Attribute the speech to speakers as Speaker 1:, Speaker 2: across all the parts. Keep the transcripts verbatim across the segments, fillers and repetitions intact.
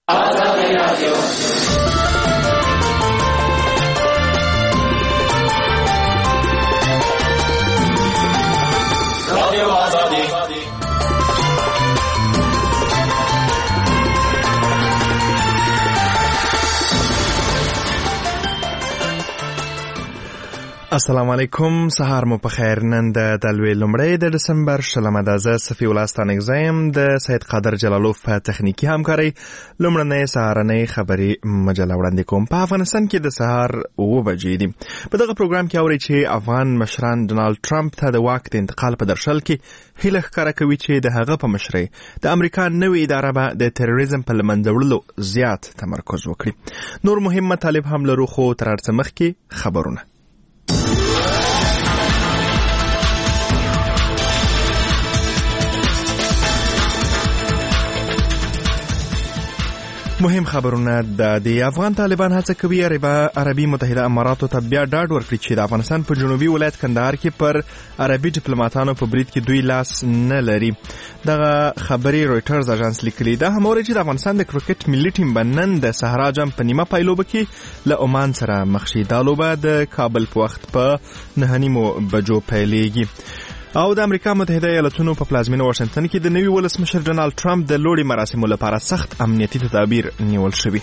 Speaker 1: آزادی رادیو رادیو آزادی
Speaker 2: السلام علیکم. سهار مو په خیر. نن د دلوي لومړی د دسمبر شلمه ده. زه صفي الله ستانکزیم د سید قادر جلالوف په تخنیکی همکاري لومړنۍ سهارنۍ خبري مجله وړاندې کوم. په افغانستان کې د سهار اوه بجې دي. په دغه پروګرام کې اوري چې افغان مشران ډونالد ټرمپ ته د واک د انتقال په درشل کې هیله ښکاره کوي چې د هغه په مشرۍ د امریکا نوې اداره به د تروریزم په له منځه وړلو زیات تمرکز وکړي. نور مهم مطالب هم لرو، خو تر هر څه مخکې خبرونه. مهم خبرونه د د افغان طالبان هڅه کوي عربي متحده اماراتو ته بیا ډاډ ورکړي چې د افغانستان په جنوبي ولایت کندهار کې پر عربي ډیپلوماټانو په برید کې دوی لاس نه لري. دغه خبري رويټرز اژانس لیکلي ده. هموري چې د افغانستان د کرکټ ملي ټیم بنن د صحرا جام په نیمه پایلوبه کې له عمان سره مخ شي. دا لوبه د کابل په وخت په نهه نیمو بجو پیلېږي. او د امریکا متحده ایالاتونو په پلازمینه واشنگټن کې د نوي ولسمشر ډونالد ټرمپ د لوړې مراسمو لپاره سخت امنیتي تدابیر نیول شوي.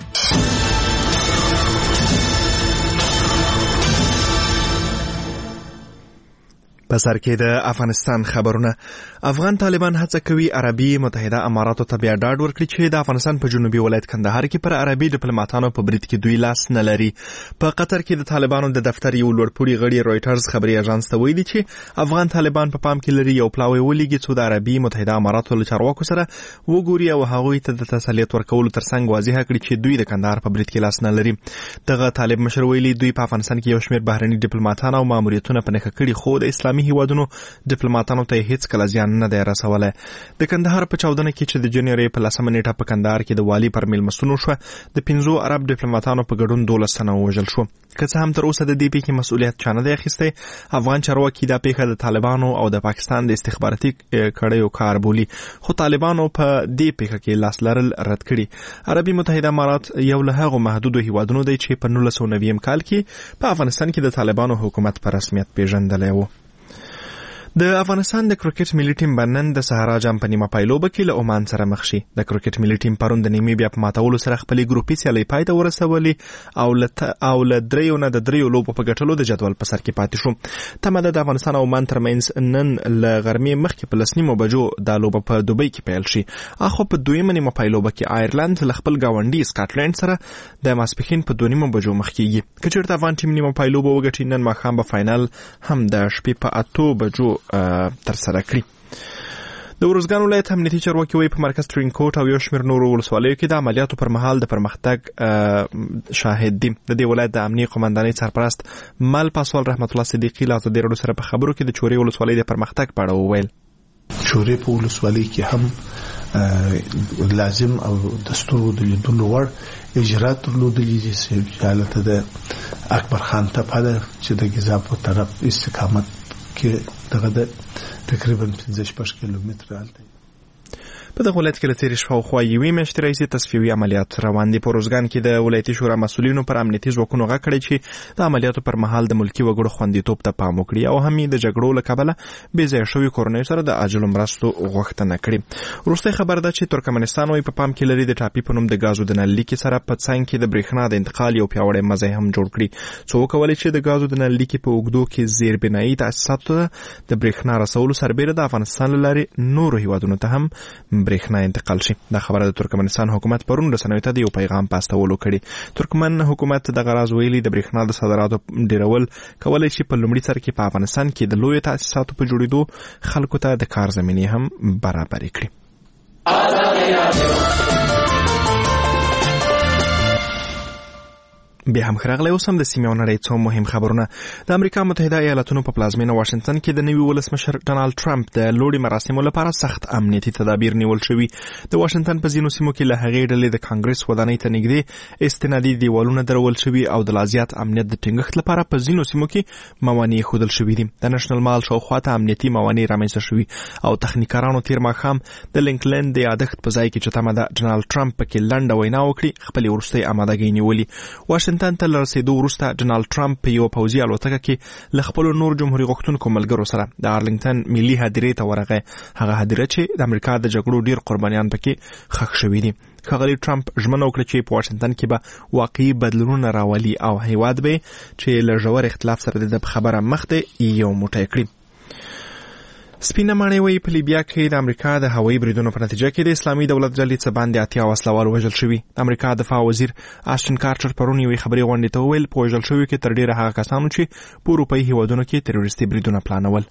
Speaker 2: په سر کې د افغانستان خبرونه. افغان طالبان هڅه کوي عربي متحده اماراتو ته بیا ډاډ ورکړي چې د افغانستان په جنوبي ولایت کندهار کې پر عربي ډیپلوماټانو په برید کې دوی لاس نه لري. په قطر کې د طالبانو د دفتر یو لوړپوړي غړي رويټرز خبري اژانس ته ویلي چې افغان طالبان په پا پام کې لري یو پلاوی ولېږي چې د عربي متحده اماراتو له چارواکو سره وګوري او هغوی ته د تسلیت ورکولو ترڅنګ واضح کړي چې دوی د کندهار په برید کې لاس نه لري. دغه طالب مشر ویلي دوی په افغانستان کې یو شمېر بهرني ډیپلوماټان او ماموریتونه په نښه کړي، خو د اسلامي هیوادونو ډیپلوماټانو ته هیڅ کله زیان نه دی رسولی. د کندهار په چاودنه کې چې د جنوري په لسمه نیټه په کندهار کې د والي پر میلمستون شو، د پنځو عرب ډیپلوماټانو په ګډون دولس تنه وژل شو. که څه هم تر اوسه د دې پیښې مسؤلیت چا نه دی اخیستی، افغان چارواکي دا پیښه د طالبانو او د پاکستان د استخباراتي کړیو کار بولي، خو طالبانو په دې پیښه کې لاس لرل رد کړي. عربي متحده امارات یو له هغو محدودو هیوادونو دی چې په نولس سوه نوي کال کې په افغانستان کې د طالبانو حکومت په رسمیت پیژندلی و. د افغانستان د کرکټ ملي ټیم بنن د صحرا جام په نیمه پایلوبه کې له عمان سره مخ شي. د کرکټ ملي ټیم پرون د نیمې بیا په ماتولو سره خپلې ګروپي سیالۍ پای ته ورسولې او له او له دریو نه د دریو لوبو په ګټلو د جدول په سر کې پاتې شو. تمه ده د افغانستان او عمان ترمنځ نن له غرمې مخکې په لس نیمو بجو دا لوبه په دوبۍ کې پیل شي. اخو په دویمه نیمه پایلوبه کې آیرلند له خپل ګاونډي سکاټلند سره د ماسپښین په دوه نیمو بجو مخ کېږي. که چېرته افغان ټیم نیمه پایلوبه وګټي، نن ماښام به فاینل هم د شپې په اتو بجو تر سره کړي. د ورزګان ولایت امنیتي چارواکي وایي په مرکز ترینکوټ او یو شمېر نورو ولسوالیو کې د عملیاتو پر مهال د پرمختګ شاهد دي. د دې ولایت د امنیه قومندانۍ سرپرست مل پاسوال رحمت الله صدیقي له ازادي راډیو سره په خبرو کې د چورې ولسوالۍ د پرمختګ په اړه وویل.
Speaker 3: چورې په ولسوالۍ کې هم لازم او دستور د لیدلو وړ اجرات درلودلي دي چې حالت د اکبر خان تپه ده چې د ګیزاب په طرف استقامت کې دغه د تقریبا پنځه شپږ کیلومتره الته.
Speaker 2: په دغه ولایت کې له تېرې شاوخوا یوې میاشتې راهیسې تصفیوي عملیات روان دي. په روزګان کې د ولایتي شورا مسؤلینو پر امنیتي ځواکونو غږ کړی چې د عملیاتو پر مهال د ملکي وګړو خوندیتوب ته پام وکړي او هم د جګړو له کبله بې ځایه شوي کورنیو سره د عاجلو مرستو غوښتنه کړي. وروستی خبر ده چې ترکمنستان وایي په پام کې لري د ټاپي په نوم د ګازو د نل لیکې سره په څنګ کې د برېښنا د انتقال یو پیاوړی مزی هم جوړ کړي، څو وکولای چې د ګازو د نل لیکې په اوږدو کې زیربنایي تاسیساتو ته د برېښنا رسولو سربیره د افغانستان له لارې نورو هیوادونو ته هم برېښنا انتقال شي. دا خبره د ترکمنستان حکومت پرون رسنیو ته د یو پیغام په استولو کړي. ترکمن حکومت دغه راز ویلي د برېښنا د صادراتو ډیرول کولای شي په لومړي سر کې په افغانستان کې د لویو تاسیساتو په جوړېدو خلکو ته د کار زمینې هم برابرې کړي. بیا هم خراغلی اوس هم د سیمې او نړۍ څو مهم خبرونه. د امریکا متحده ایالاتونو په پلازمینه واشنگټن کې د نوي ولسمشر ډانلډ ټرمپ د لوړې مراسمو لپاره سخت امنیتي تدابیر نیول شوي. د واشنگټن په ځینو سیمو کې له هغې ډلې د کانګرس ودانۍ ته نږدې استنادي دیوالونه درول شوي او د لا زیات امنیت د ټینګښت لپاره په ځینو سیمو کې موانع ښودل شوي دي. د نېشنل مال شاوخوا ته امنیتي موانع رامنځته شوي او تخنیکارانو تیر ماښام د لینکلند د یادښت په ځای کې چې تمه ده ډانلډ ټرمپ پکې لنډه وینا وکړي خپلې وروستۍ امادګۍ نیولي. واشنگټن ته له رسېدو وروسته ډانلډ ټرمپ په یوه پوځي الوتکه کې له خپلو نور جمهوري غوښتونکو ملګرو سره د ارلنګټن ملي هدیرې ته ورغی، هغه هدیره چې د امریکا د جګړو ډیر قربانیان پکې ښخ شوي دي. ښاغلي ټرمپ ژمنه وکړه چې په واشنګټن کې به واقعي بدلونونه راولي او هیواد به چې له ژور اختلاف سره د خبره مخ ته یو موټی کړي. سپینه ماڼۍ وایي په لیبیا کې د امریکا د هوایي بریدونو په نتیجه کې د اسلامي دولت ډلې څه باندې اتیا وسلوال وژل شوي. د امریکا دفاع وزیر آسټن کارټر پرون یوې خبري غونډې ته وویل په وژل شویو کې تر ډیره هغه کسانو چې په اروپایي هیوادونو کې تروریستي بریدونه پلانول.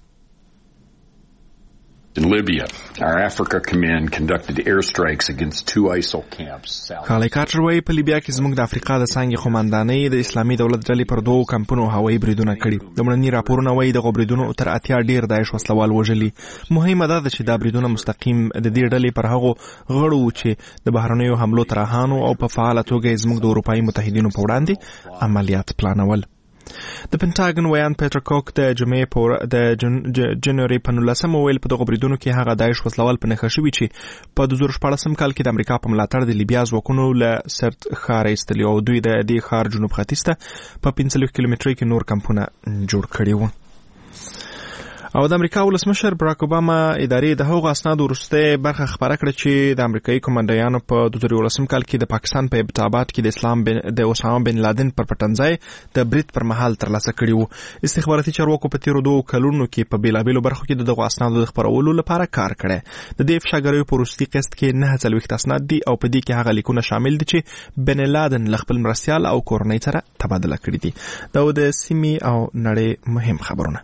Speaker 4: In Libya, our Africa Command conducted airstrikes against two I S I L camps.
Speaker 2: خالي کارټر وایي په لیبیا کې زموږ د افریقا د څانګې قوماندانۍ د اسلامي دولت ډلې پر دوو کمپونو هوایي بریدونه کړي. د مړني راپورونه وایي دغه بریدونو تر اتیا ډیر داعش وسلوال وژلي. مهمه ده چې دا بریدونه مستقیم د دې ډلې پر هغو غړو چې د بهرنیو حملو ترهانو او په فعاله توګه زموږ د اروپایي متحدینو په وړاندې عملیات پلانول. د پنټاګن ویان پیټر کوک د جمعې په د جنوري په نولسمه ویل په دغه بریدونو کې هغه داعش وسلوال په نښه شوي چې په دوه زره شپاړسم کال کې د امریکا په ملاتړ د لیبیا ځواکونو له سرت ښار ایستلي او دوی د دې ښار جنوب ختیځ ته په پنځه څلوېښت کیلومترۍ کې نور کمپونه جوړ کړي وو. او د امریکا ولسمشر براک اوباما ادارې د هغو اسنادو وروستۍ برخه خپره کړه چې د امریکایي کمانډویانو په دوه زره یولسم کال کې د پاکستان په ابتابات کې د اسلام بن د اسامه بن لادن پر پټنځای د برید پر مهال ترلاسه کړي وو. استخباراتي چارواکو په تیرو دوه کلونو کې په بیلابیلو برخو کې دغه اسنادو د خپرولو لپاره کار کړی. د دې افشاګریو په وروستي قسط کې نه څلوېښت اسناد دي او په دې کې هغه لیکونه شامل دي چې بن لادن له خپل مرستیال او کورنۍ سره تبادله کړي دي. دا د سیمې او نړۍ مهم خبرونه.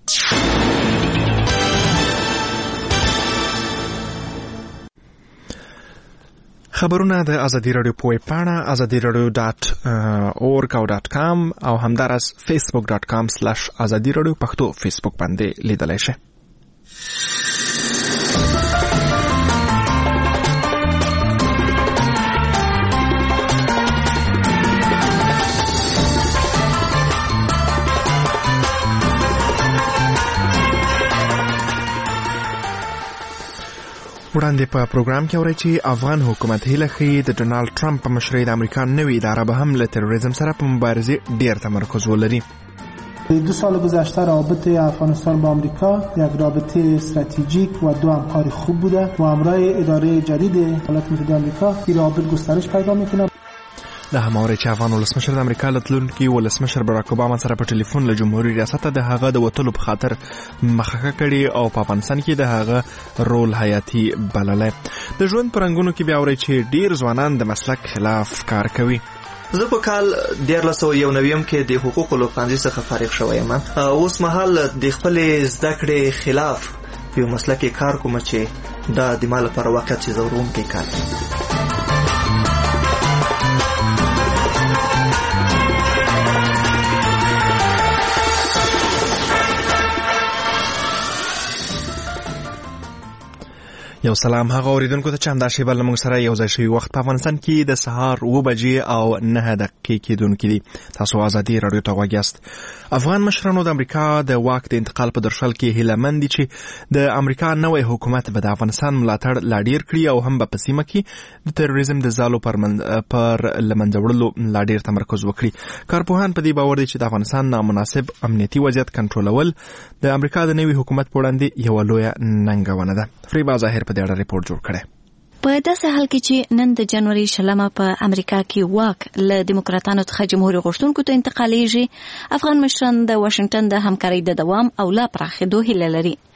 Speaker 2: خبرونه د ازادي رادیو په ویب پاڼه ازادي رادیو ډاټ اورګ او ډاټ کام او همدارس فیسبوک ډاټ کام سلاش ازادي رادیو پښتو فیسبوک باندې لیدلای شئ. وړاندې په پروګرام کې اورئ چې افغان حکومت هیله ښیي د ډونالډ ټرمپ په مشرۍ د امریکا نوې اداره به هم له تروریزم سره په مبارزې ډیر تمرکز ولري.
Speaker 5: دو سال گذشته رابطه افغانستان با آمریکا یک رابطه استراتژیک و دو همکاری خوب بوده و همراه اداره جدید ایالات متحده آمریکا این رابطه گسترش پیدا میکنه.
Speaker 2: د هماوري چې افغان ولسمشر د امریکا لتلونکي ولسمشر براک اوباما سره په ټلیفون له جمهوریت ریاست د هغه د وټلو په خاطر مخکې کړي او په افغانستان کې د هغه رول حیاتي بللی. د ژوند پرنګونو کې بیا اورئ چې ډیر ځوانان د مسلک خلاف کار کوي.
Speaker 6: زه په کال دیارلس سوه یو نویم کې د حقوقو له پوهنځي څخه فارغ شوی یم. اوس مهال د خپلې زده کړې خلاف یو مسلک کار کوم چې دا د ما لپاره واقعیت ځوروونکی کار دی. یو سلام هغه اوریدونکو ته چې همدا شیبه له موږ سره یو ځای شوي وخت په افغانستان کې د سهار اوه بجې او نهه دقیقې کېدونکي دي. تاسو ازادي راډیو ته غوږ یاست. افغان مشرانو د امریکا د واک د انتقال په درشل کې هیله مند دي چې د امریکا نوی حکومت به د افغانستان ملاتړ لا ډیر کړي او هم به په سیمه کې د تروریزم د ځالو پر من پر له منځه وړلو لا ډیر تمرکز وکړي. کارپوهان په دې باور دي چې د افغانستان نامناسب امنیتي وضعیت کنټرولول د امریکا د نوي حکومت په وړاندې یوه لویه ننګونه ده. فریبا ظاهر په دې اړه ریپورت جوړ کړی.
Speaker 7: په داسې حال کې چې نن د جنوري شلمه په امریکا کې واک له دیموکراتانو څخه جمهوریت غوښتونکو ته انتقالیږي، افغان مشران د واشنگټن د همکارۍ د دوام او لا پراخېدو هیله لري.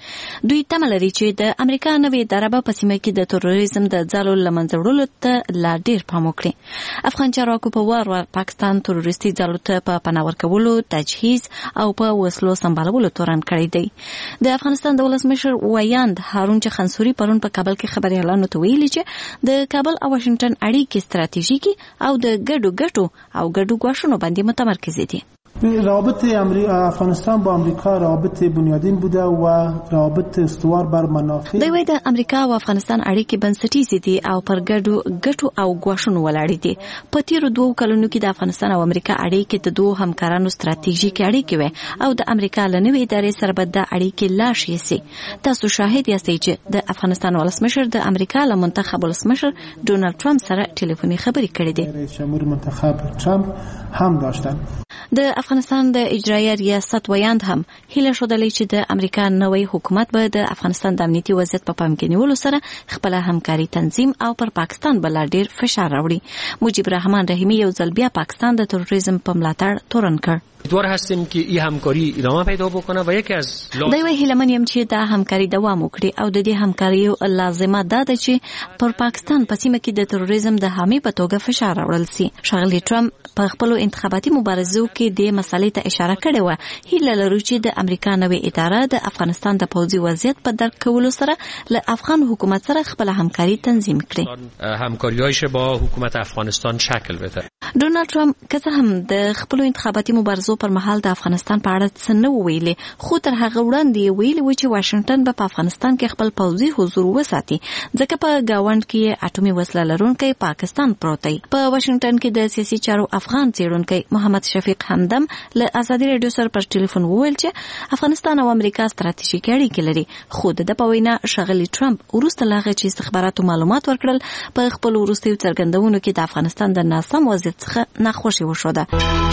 Speaker 7: دوی تمه لري چې د امریکا نوې اداره په سیمه کې د تروریزم د ځالو لمنځه وړلو ته لا ډیر پام وکړي. افغان چارواکو په وار وار پاکستان تروریستي ځالو ته په پناه ورکولو، تجهیز او په وسلو سمبالولو تورن کړی دی. د افغانستان د ولسمشر ویاند هارون چخنسوري پرون په کابل کې خبريالانو ته ویلي چې د کابل او واشنگټن اړیکې ستراتیژیکي او د ګډو ګټو او ګډو ګواښونو باندې متمرکز دي.
Speaker 5: رابط افغانستان با امریکا رابط بنیادین بوده و رابط استوار بر منافع.
Speaker 7: دوی د امریکا او افغانستان اړیکې بنسټیزې دي او پر ګډو ګټو او ګواښونو ولاړې دي. په تیرو دوو کلونو کې د افغانستان او امریکا اړیکې د دوه همکارانو ستراتیژیکي اړیکې وې او د امریکا له نوې ادارې سره به د اړیکې لا شي سي. تاسو شاهد یاستئ چې د افغانستان ولسمشر د امریکا له منتخب ولسمشر ډونالد ټرمپ سره ټلیفوني خبرې کړې دي.
Speaker 5: رئیس جمهور منتخب ټرمپ هم داشتن.
Speaker 7: د افغانستان د اجرایه ریاست ویاند هم هیله شودلې چې د امریکا نوې حکومت به د افغانستان د امنیتي وضعیت په پام کې نیولو سره خپل همکاري تنظیم او پر پاکستان بل ډیر فشار راوړي. مجيب الرحمن رحیمی یو ځل بیا پاکستان د تروریزم په ملاتړ تورن کړ.
Speaker 8: امیدوار هستیم که این همکاری ادامه پیدا بکنه و یکی از
Speaker 7: دوی وی هیلمن یم چې دا همکاري دوام وکړي او د دې همکاري لازمه ده چې پر پاکستان په سیمه کې د تروریزم د حامي په توګه فشار راوړل سي. ښاغلي ټرمپ په خپل انتخاباتي مبارزو کې د مسالې ته اشاره کړې و. هیله لرو چې د امریکا نوې اداره د افغانستان د پوځي وضعیت په درک کولو سره له افغان حکومت سره خپل همکاري تنظیم کړي.
Speaker 8: همکاری‌هایش با حکومت افغانستان شکل بده.
Speaker 7: ډونالد ټرمپ که هم د خپل انتخاباتي مبارزو پر مهال د افغانستان په اړه څه نه ویلي، خو تر هغه وړاندې ویلي و چې واشنگټن به په افغانستان کې خپل پوځي حضور وساتي ځکه په گاوند کې اټومي وسله لرونکی پاکستان پروت دی. په واشنگټن کې د سیاسي چارو افغان څېړونکی محمد شفیق همدم له ازادي رادیو سره پر ټلیفون وویل چې افغانستان او امریکا ستراتیژیکي اړیکې لري، خو د په وینا ښاغلي ټرمپ وروسته له هغه چې استخباراتو معلومات ورکړل په خپل وروستیو څرګندونو کې د افغانستان د ناسم وضعیت څخه ناخوشي وښوده.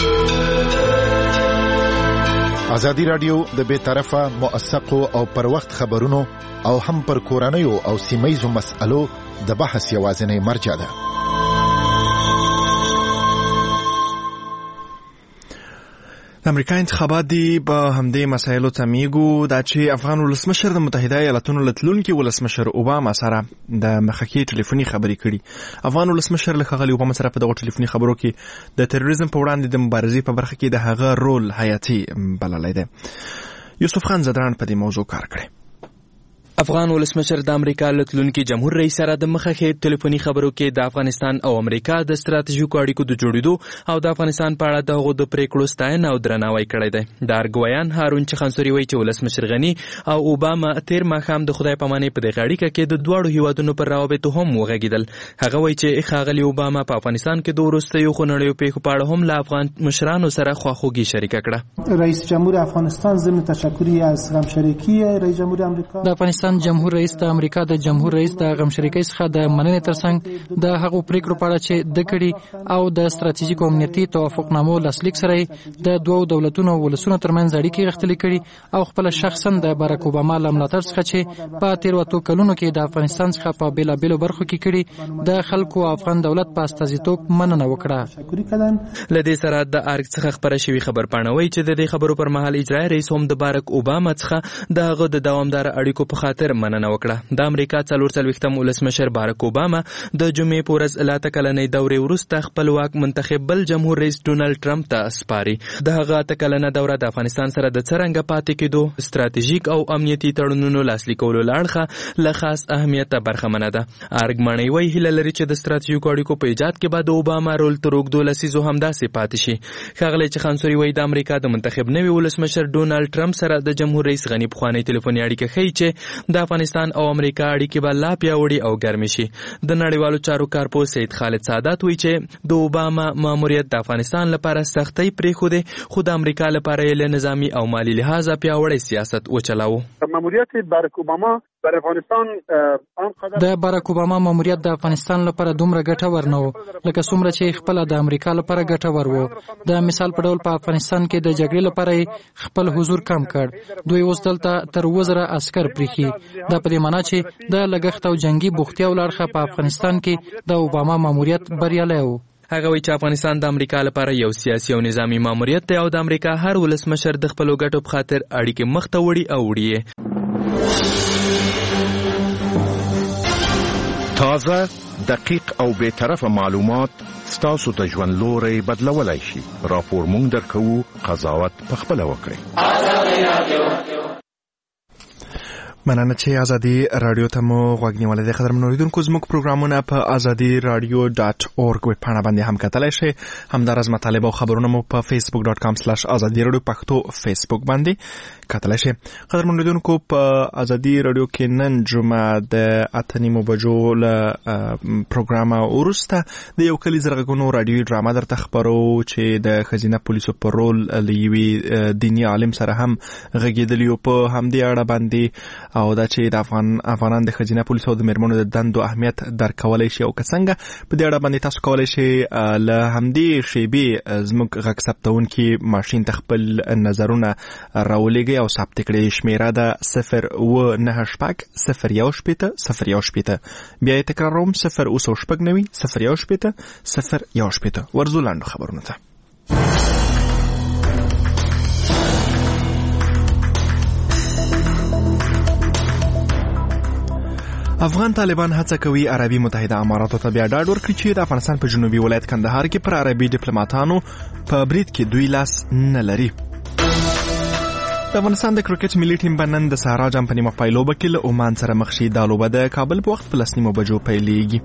Speaker 9: ازادي رادیو د بې طرفه موثقو او پر وخت خبرونو او هم پر کورنیو او سیمایزو مسألو د بحث یوازینی مرجع ده.
Speaker 2: د امریکا انتخابات دي په همدې مسایلو تمیګو دا چې افغان ولسمشر د متحده ایالاتونو لتلونکي ولسمشر اوباما سره د مخکې ټلیفوني خبرې کړي. افغان ولسمشر له ښاغلي اوباما سره په دغه ټلیفوني خبرو کې د تروریزم په وړاندې د مبارزې په برخه کې د هغه رول حیاتي بللی دی. یوسف خان زدران په دې موضوع کار کړی.
Speaker 10: افغان ولسمشر د امریکا لتلونکي جمهور رئیس سره د مخکې ټلیفوني خبرو کې د افغانستان او امریکا د ستراتیژیکو اړیکو د جوړېدو او د افغانستان په اړه دغه د پریکړو ستاینه او درناوی کړی دی. د ارګویان هارون چخنسوري وایي چې ولسمشر غني او اوباما تیر ماښام د خدای پامانۍ په دغه اړیکه کې د دواړو هیوادونو پر روابطو هم وغږېدل. هغه وایي چې ښاغلي اوباما په افغانستان کې د وروستیو خونړیو پیښو په اړه هم له افغان مشرانو سره خواخوږي شریکه کړه.
Speaker 5: رئیس جمهور افغانستان ضمن تشکری از غمشریکی رئیس جمهور امریکا
Speaker 11: د افغانستان جمهور رئیس د امریکا د جمهور رئیس د غمشریکۍ څخه د مننې ترڅنګ د هغو پریکړو په اړه چې د کړي او د ستراتیژیک او امنیتي توافقنامو لاسلیک سره د دوو دولتونو ولسونو ترمنځ اړیکې غښتلې کړي او خپل شخصا د باراک اوباما له ملاتړ څخه چې په تیرو اتو کلونو کې د افغانستان څخه په بېلابېلو برخو کې کړي د خلکو افغان دولت په استازیتوب مننه وکړه.
Speaker 10: له دې سره د ارګ څخه خبره شوې خبر پاڼوي چې د دې خبرو پر مهال اجرایي رئیس هم د باراک اوباما څخه د هغه د دوامدار اړیکو په خاطر مننه وکړه. د امریکا څلور څلوېښتم ولسمشر باراک اوباما د جمعې په ورځ له اته کلنۍ دورې وروسته خپل واک منتخب بل جمهور رئیس ډونالډ ټرمپ ته سپاري. د هغه اته کلنه دوره د افغانستان سره د څرنګه پاتې کېدو ستراتیژیک او امنیتي تړونونو لاسلیکولو له اړخه له خاص اهمیته برخمنه ده. ارګ ماڼۍ هیله لري چې د ستراتیژیکو اړیکو په ایجاد کې به د اوباما رول تر اوږدو لسیزو همداسې پاتې شي. ښاغلی چخنسوري وایي د امریکا د منتخب نوي ولسمشر ډونالډ ټرمپ سره د جمهور رئیس غني پخوانۍ ټلیفوني اړیکه ښیي چې د افغانستان او امریکا اړیکې به لا پیاوړې او ګرمې شي. د نړیوالو چارو کارپوه سید خالد سعادت وایي چې د اوباما ماموریت د افغانستان لپاره سختۍ پرېښودې خو د امریکا لپاره یې له نظامي او مالي لحاظه پیاوړی سیاست وچلاوه.
Speaker 12: ماموریت باراک اوباما پر افغانستان
Speaker 11: د باراک اوباما ماموریت د افغانستان لپاره دومره ګټور نه و لکه څومره چې خپل د امریکا لپاره ګټور و. د مثال په ډول په افغانستان کې د جګړې لپاره خپل حضور کم کړ. دوی اوس دلته تر وزره عسكر پریخي. دا په دې معنی چې د لګښت او جنگي بوختیا ولرخه په افغانستان کې د اوباما ماموریت بریالی و.
Speaker 10: هغه وایي چې افغانستان د امریکا لپاره یو سیاسي او نظامی ماموریت دی او د امریکا هر ولسمشر د خپلو ګټو په خاطر اړیکې مخ ته وړي او وړي.
Speaker 9: تازه، دقیق او بے طرفه معلومات ستاسو د ژوند لوري بدلولای شي. راپور مونږ درکو، قضاوت پخپله وکړئ.
Speaker 1: آزادی رادیو.
Speaker 6: مننه چې ازادي رادیو ته مو غوږ نیولې ده. قدرمن اوریدونکو، زموږ پروګرامونه په ازادي رادیو ډاټ اورګ ویب پاڼه باندې هم کتلای شئ. همدارس مطالب او خبرونه مو په فیسبوک ډاټ کام سلاش ازادي رادیو پښتو فیسبوک باندې کتلای شئ. قدرمن اوریدونکو، په ازادي رادیو کې نن جمعه د اته نیمو بجو له پروګرام وروسته د یو کلی زرغونو رادیوي ډرامه درته خبرو چې د خزینه پولیسو په رول لوي دینی عالم سره هم غږیدلی په همدې اړه باندې او دا چې د افغان افغانان د خزینه پولیسو د مرمنو د دندو اهمیت درکولای شي او څنګه په دې اړه باندې تاسو کولای شئ له همدې شیبې زموږ غږ ثبتونکي ماشین ته خپل نظرونه راولېږئ او ثبت کړئ. شمیره ده صفر اوه نهه شپږ صفر یو شپېته صفر یو شپېته. بیا یې تکراروم، صفر اوه سوه شپږ نوي صفر یو شپېته صفر یو شپېته. ورځو لاندو خبرونه ته. افغان طالبان هڅه کوي عربي متحده اماراتو ته بیا ډاډ ورکړي چې د افغانستان په جنوبي ولایت کندهار کې پر عربي ډیپلوماټانو په برید کې دوی لاس نه لري. د افغانستان د کرکټ ملي ټیم به نن د صحرا جام په نیمه پایلوبه کې له عمان سره مخ شي. دا لوبه د کابل په وخت په لس نیمو بجو پیلېږي.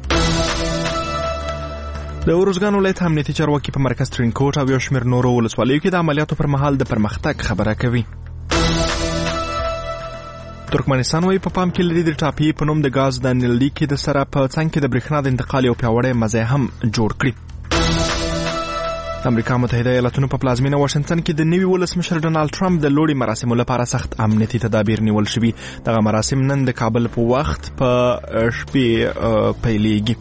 Speaker 6: د اروزګان ولایت امنیتي چارواکي په مرکز ترینکوټ او یو شمېر نورو ولسوالیو کې د عملیاتو پر مهال د پرمختګ خبره کوي. ترکمنستان وايي په پام کې لري د ټاپي په نوم د غاز د نیلډي کې د سره په څنګ کې د برېښنا د انتقال یو پیاوړی مزی هم جوړ کړي. د امریکا متحده ایالاتونو په پلازمینه واشنگټن کې د نوي ولسمشر ډونالد ټرمپ د لوړې مراسمو لپاره سخت امنیتي تدابیر نیول شوي. دغه مراسم نن د کابل په وخت په شپې پیلېږي.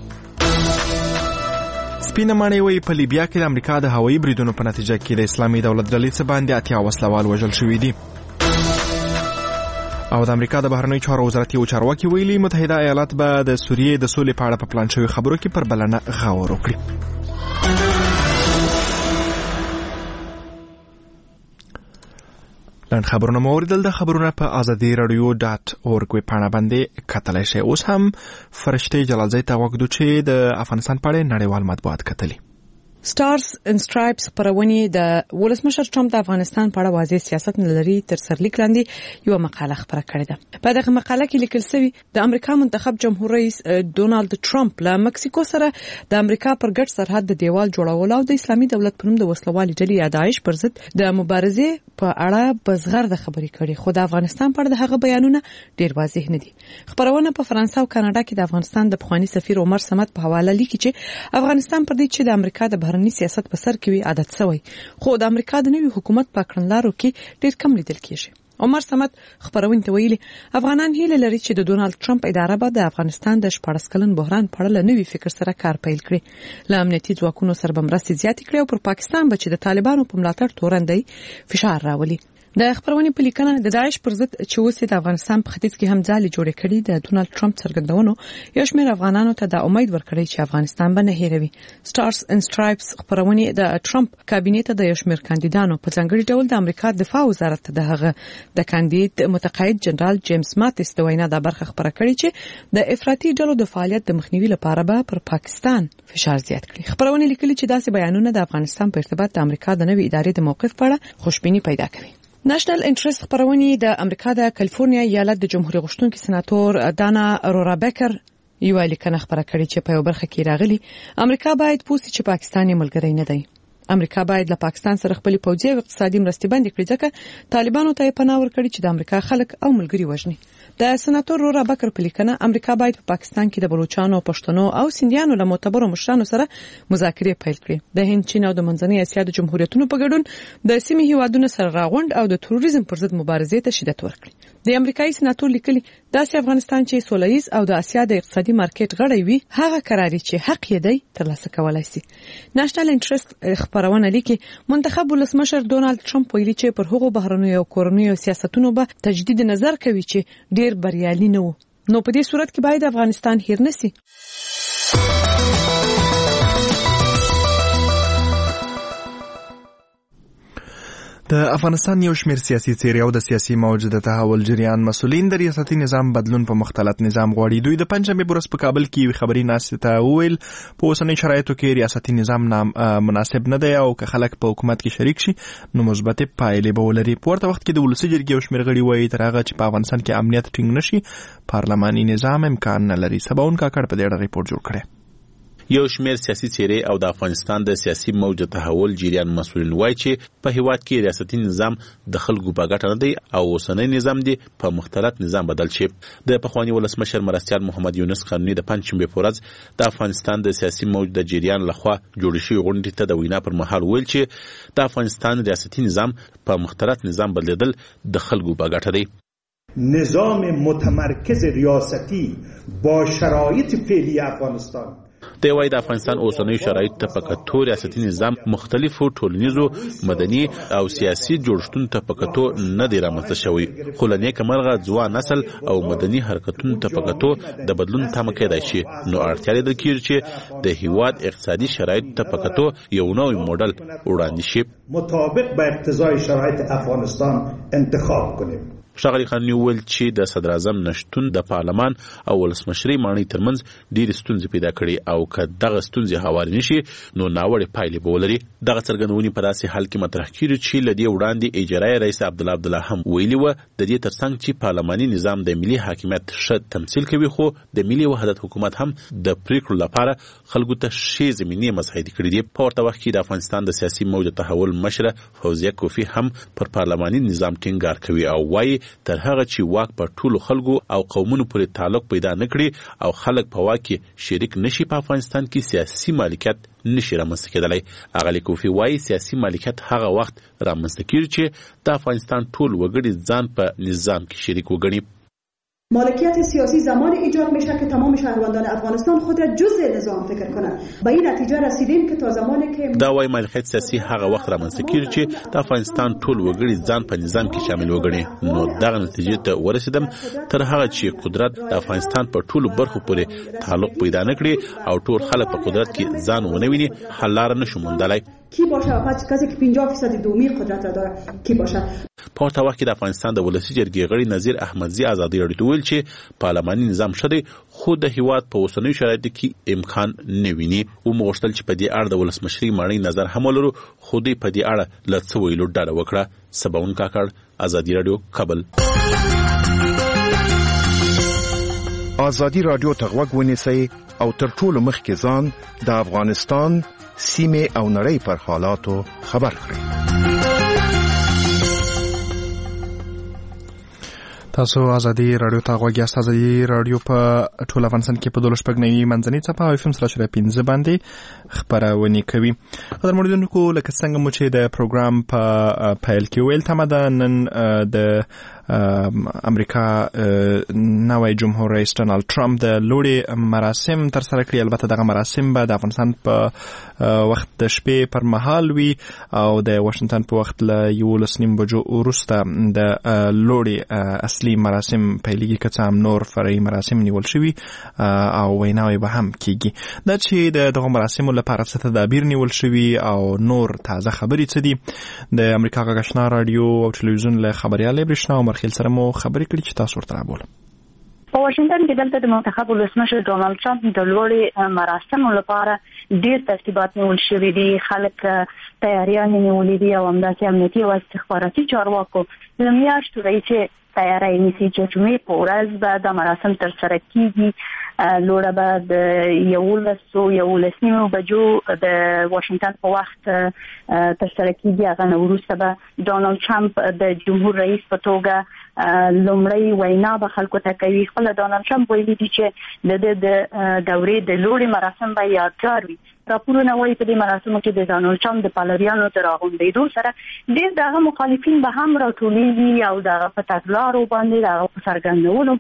Speaker 6: سپینه ماڼۍ وايي په لیبیا کې د امریکا د هوایي بریدونو په نتیجه کې د اسلامي دولت ډلې څخه باندې اتیا وسلوال وژل شوي دي. او د امریکا د بهرنیو چارو وزارت یو چارواکي ویلي متحده ایالات به د سوریې د سولې په اړه په پلان شوي خبرو کې پر بلنه غور وکړي. لاند خبرونه مو اوریدل. د خبرونه په ازادي رادیو ډاټ اورګ ویب پاڼه باندې کتلای شئ. اوس هم فرشته جلالزی ته وګدو چې د افغانستان په اړه نړیوال مطبوعات کتلي.
Speaker 13: سټارز ان سټرایپس خبرونه د ولسمشر ټرمپ د افغانستان په اړه واضح سیاست نه لري تر سرلیک لاندې یو مقاله خبره کړې ده. په دغه مقاله کې لیکل شوی د امریکا منتخب جمهور رئیس ډونالد ټرمپ له مکسیکو سره د امریکا پر ګډ سرحد د دیوال جوړولو او د اسلامي دولت په نوم د وسلوالي ډلې یادایش پر ضد د مبارزې په اړه بزغر د خبرې کړې، خو د افغانستان په اړه د هغه بیانونه ډیر واضح نه دي. خبرونه په فرانسه او کاناډا کې د افغانستان د پخوانی سفیر عمر صمد په حواله لیکي چې افغانستان پر دې چې د امریکا د بهرنی سیاست په سر کې وي عادت شوی، خو د امریکا د نوي حکومت په کړنلارو کې ډیر کم لیدل کیږي. عمر صمد خبرونه ته ویلي افغانان هیله لري چې د ډونالد ټرمپ اداره به د افغانستان د شپږ کلن بحران په اړه نوي فکر سره کار پیل کړي. له امنیتي ځواکونو سره به مرستې زیاتې کړي او پر پاکستان به چې د طالبانو په ملاتړ تورندي فشار راولي. د خبرونه په لیکنه د داعش پر ضد چې اوس د افغانستان په ختیځ کې هم ځالې جوړې کړي د ډونالد ټرمپ څرګندونو یو شمېر افغانانو ته د امید ورکړي چې افغانستان به نه هېروي. سټارز ان سټرایپس خبرونه د ټرمپ کابینې ته د یو شمېر کاندیدانو په ځانګړي ډول د امریکا دفاع وزارت د هغه د کاندید متقاعد جنرال جیمز ماتیس د وینا د برخه خبره کړي چې د افراطي ډلو د فعالیت د مخنیوي لپاره به پر پاکستان فشار زیات کړي. خبرونه لیکلي چې داسې بیانونه د افغانستان په ارتباط د امریکا د نوې ادارې د موقف په اړه خوشبیني پیدا کوي. نېشنل انټرست خبرونه د امریکا د کالیفورنیا ایالت د جمهوریت غوښتونکي سناتور دانا رورا بیکر یو لیکنه خبره کړې چې په یو برخه کې راغلي امریکا باید پوښتنه چې پاکستان یې ملګری نه دی. امریکا باید له پاکستان سره خپل پوځي او اقتصادي مرستې بندې کړي ځکه طالبانو ته پناه ورکړي چې د امریکا خلک او ملګری وژني. د سناتور رورا بیکر په لیکنه امریکا باید په پاکستان کې د بلوچستان، پښتنو او سیندیانو له معتبرو مشرانو سره مذاکرې پیل کړي. د هند، چین او د منځنۍ اسیا د جمهوریتونو په ګډون د سیمې هیوادونو سره راغونډ او د تروریزم پر ضد مبارزې ته شدت ورکړي. د امریکایي سناتور لیکلي داسې افغانستان چې سولهییز او د اسیا د اقتصادي مارکیټ غړی وي هغه قراري چې حق یې دی ترلاسه کولای شي. نېشنل انټرست خبرونه لیکي منتخب ولسمشر ډونالد ټرمپ ویلي چې پر هغو بهرنیو او کورنیو سیاستونو به تجدید نظر کوي چې ډیر بریالي نه وو، نو په دې صورت کې باید افغانستان هیر نشي.
Speaker 2: د افغانستان یو شمېر سیاسي څېرې او د سیاسي موج د تحول جریان مسؤلین د ریاستي نظام بدلون په مختلط نظام غواړي. دوی د پنجشنبې په ورځ په کابل کې یوې خبري ناستې ته وویل په اوسنۍ شرایطو کې ریاستي نظام مناسب نه دی او که خلک په حکومت کې شریک شي نو مثبتې پایلې به ولري. په ورته وخت کې د ولسي جرګې یو شمېر غړي وایي تر هغه چې په افغانستان کې امنیت ټینګ نشي پارلماني نظام امکان نه لري. سباون کاکړ په دې اړه ریپورت جوړ کړی.
Speaker 14: یو شمېر سیاسي څېرې او د افغانستان د سیاسي موج تحول جریان مسؤلین وایي چې په هیواد کې ریاستي نظام د خلکو په ګټه نه دی او اوسنی نظام دی په مختلط نظام بدل شي. د پخواني ولسمشر مرستیال محمد یونس قانوني د پنجشنبې په ورځ د افغانستان د سیاسي موج د جریان لخوا جوړ شوی غونډې ته د وینا پر مهال ویل چې د افغانستان ریاستي نظام په مختلط نظام بدلیدل د خلکو په ګټه دی.
Speaker 15: نظام متمرکز ریاستی با شرایط فعلی افغانستان
Speaker 14: د وای د افغانستان اوسنۍ شرایط ته په کتو ریاستي نظام مختلفو ټولنیزو مدني او سیاسي جوړښتونو ته په کتو نه دی رامنځته شوی، خو له نیکه مرغه ځوان نسل او مدني حرکتونو ته په کتو د بدلون تمه کېدای شي. نو اړتیا لیدل کېږي چې د هیواد اقتصادي شرایط ته په کتو یو نوی موډل وړاندې شي
Speaker 15: مطابق با اقتضای شرایط افغانستان انتخاب کنیم.
Speaker 14: ښاغلي قانوني وویل چې د صدر اعظم نشتون د پارلمان او ولسمشرۍ ماڼۍ ترمنځ ډېرې ستونزې پیدا کړي او که دغه ستونزې هوارې نه شي نو ناوړې پایلې به ولري. دغه څرګندونې په داسې حال کې مطرح کېږي چې له دې وړاندې اجرایي رئیس عبدالله عبدالله هم ویلي وه د دې ترڅنګ چې پارلماني نظام د ملي حاکمیت ښه تمثیل کوي خو د ملي وحدت حکومت هم د پریکړو لپاره خلکو ته ښې زمینې مساعدې کړي دي. په ورته وخت کې د افغانستان د سیاسي موج تحول مشره فوزیه کوفی هم پر پارلماني نظام ټینګار کوي او وایي تر هغه چې واک په ټولو خلکو او قومونو پورې تعلق پیدا نکړي او خلک په واک کې شریک نشي په افغانستان کې سیاسي مالکیت نشي رامنځته کېدلی. اغلې کوفی وایي سیاسي مالکیت هغه وخت رامنځته کېږي چې د افغانستان ټول وګړي ځان په نظام کې شریک وګڼي.
Speaker 16: مالکیت سیاسی زمان ایجاد میشه که تمام شهروندان افغانستان خود را جزء نظام فکر کنند. به این نتیجه رسیدیم که تا زمانی که
Speaker 14: دا وایي مالکیت سیاسي هغه وخت رامنځته کېږي چې د افغانستان ټول وګړي ځان په نظام کې شامل وګڼي. نو دغه نتیجې ته ورسیدم تر هغه چې قدرت د افغانستان په ټولو برخو پورې تعلق پیدا نکړي او ټول خلک په قدرت کې ځان ونه ویني حل لاره نشو موندلی.
Speaker 16: کی باشه پس کسی که پنجاه فیصد دومی قدرت را داره کی باشه.
Speaker 14: په ورته وخت کې د افغانستان د ولسي جرګې غړي نظیر احمدزي ازادي راډیو ته ویل چې پارلماني نظام ښه دی خو د هیواد په اوسنیو شرایطو کې امکان نه ویني. وموغوښتل چې په دې اړه د ولسمشرۍ ماڼۍ نظر هم ولرو خو دوی په دې اړه له څه ویلو ډډه وکړه. سباون کاکړ، ازادي راډیو، کابل.
Speaker 9: ازادي راډیو ته غوږ ونیسئ او تر ټولو مخکې ځان د افغانستان سیمې او نړۍ پر حالاتو خبر کړئ.
Speaker 2: تاسو ازادي راډیو ته غوږ یاست. ازادي راډیو په ټول افغانستان کې په دولس شپږ نوي منځنۍ څپه او اف ام سره پنځه باندې خبرونه کوي. قدر مریدونکو لکه څنګه مو چې د پروګرام په پیل کې ویل تمه ده نن د امریکا نوی جمهور رئیس ډونالد ټرمپ د لوړې مراسم تر سره کړي. البته دغه مراسم به د افغانستان په وخت د شپې پر مهال وي او د واشنگټن په وخت له یولس نیم بجو وروسته د لوړې اصلي مراسم پیلېږي که څه هم نور فرعي مراسم نیول شوي او ویناوې به هم کېږي. دا چې د دغه مراسمو لپاره څه تدابیر نیول شوي او نور تازه خبرې څه دي د امریکا غږ آشنا راډیو او ټلویزیون له خبریال برېښنا عمر خیل سره مو خبرې کړې چې تاسو ورته راوړم.
Speaker 17: په واشنگټن کې دلته د منتخب ولسمشر ډونالد ټرمپ د لوړې مراسمو لپاره ډېر ترتیبات نیول شوي دي. خلک تیاریانې نیولې دي او همداسې امنیتي او استخباراتي چارواکو له میاشتو راهیسې تیاری نیسي چې جمعې په ورځ به دا مراسم ترسره کېږي. لوړه به د یولسو یولس نیمو بجو د واشنگټن په وخت ترسره کېږي. هغه نه وروسته به ډونالد ټرمپ د جمهور رئیس په توګه لومړی وینا به خلکو ته کوي. خپله ډونالد ټرمپ ویلي دي چې د د دورې د لوړې مراسم به یادګار وي. راپورونه وایي په دې مراسمو کې د ډونالد ټرمپ د پلویانو تر راغونډېدو سره ډېر دغه مخالفین به هم راټولېږي او دغه په تګلارو باندې دغه په څرګندولو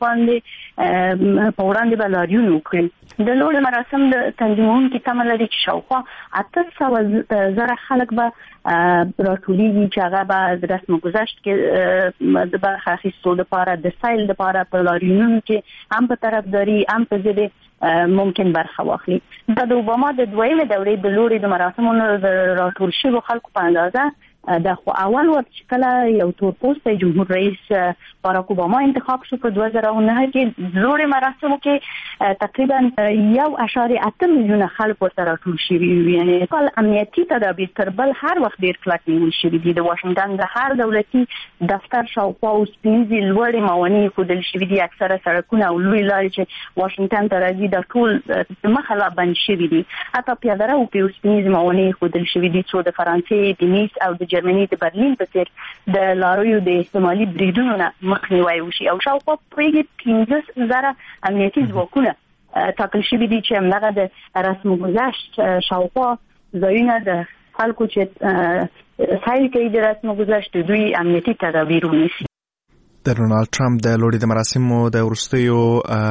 Speaker 17: باندې په وړاندې به لاریون وکړي. د لوړې مراسم د تنظیمونکي تمه لري چې شاوخوا اته سوه زره خلک به راټولېږي چې هغه به د رسم ګذشت کې د برخه اخیستو لپاره د سایل لپاره په لاریونونو کې هم په طرفداري هم په ضد ممکن برخه واخلي. دا د اوباما د دویمې دورې د لوړې د مراسمونو د راټول شویو خلکو په اندازه د خو اول وخت چې کله یو تور پوسته جمهور رئیس باراک اوباما انتخاب شو په دوه زره او نه کې لوړ مراسمو کې تقریبا یو اشاریه اته میلیونه خلک ورته راټول شوي وي. یعنی ټول امنیتي تدابیر تر بل هر وخت ډېر کلک نیول شوي دي. د واشنګټن د هر دولتي دفتر شاوخوا اوس پنځه لوړې موانع ایښودل شوي دي. اکثره سړکونه او لوی لارې چې واشنګټن ته راځي د ټول مخه لا بند شوي دي. حتی پیاده رو په اوس پنځه موانع ایښودل شوي دي څو د فرانسې د نیس او د جرمني د برلین په څیر د لاریو د احتمالي بریدونو نه مخنیوی وشي. او شاوخوا پرېږدي پنځه زره امنیتي ځواکونه ټاکل شوي دي چې همدغه د رسم گذشت شاوخوا ځایونه د خلکو چې سایل کوي د رسم گذشت دوی امنیتي تدابیر ونیسي.
Speaker 6: د ډونالد ټرمپ د لوړې د مراسمو د وروستیو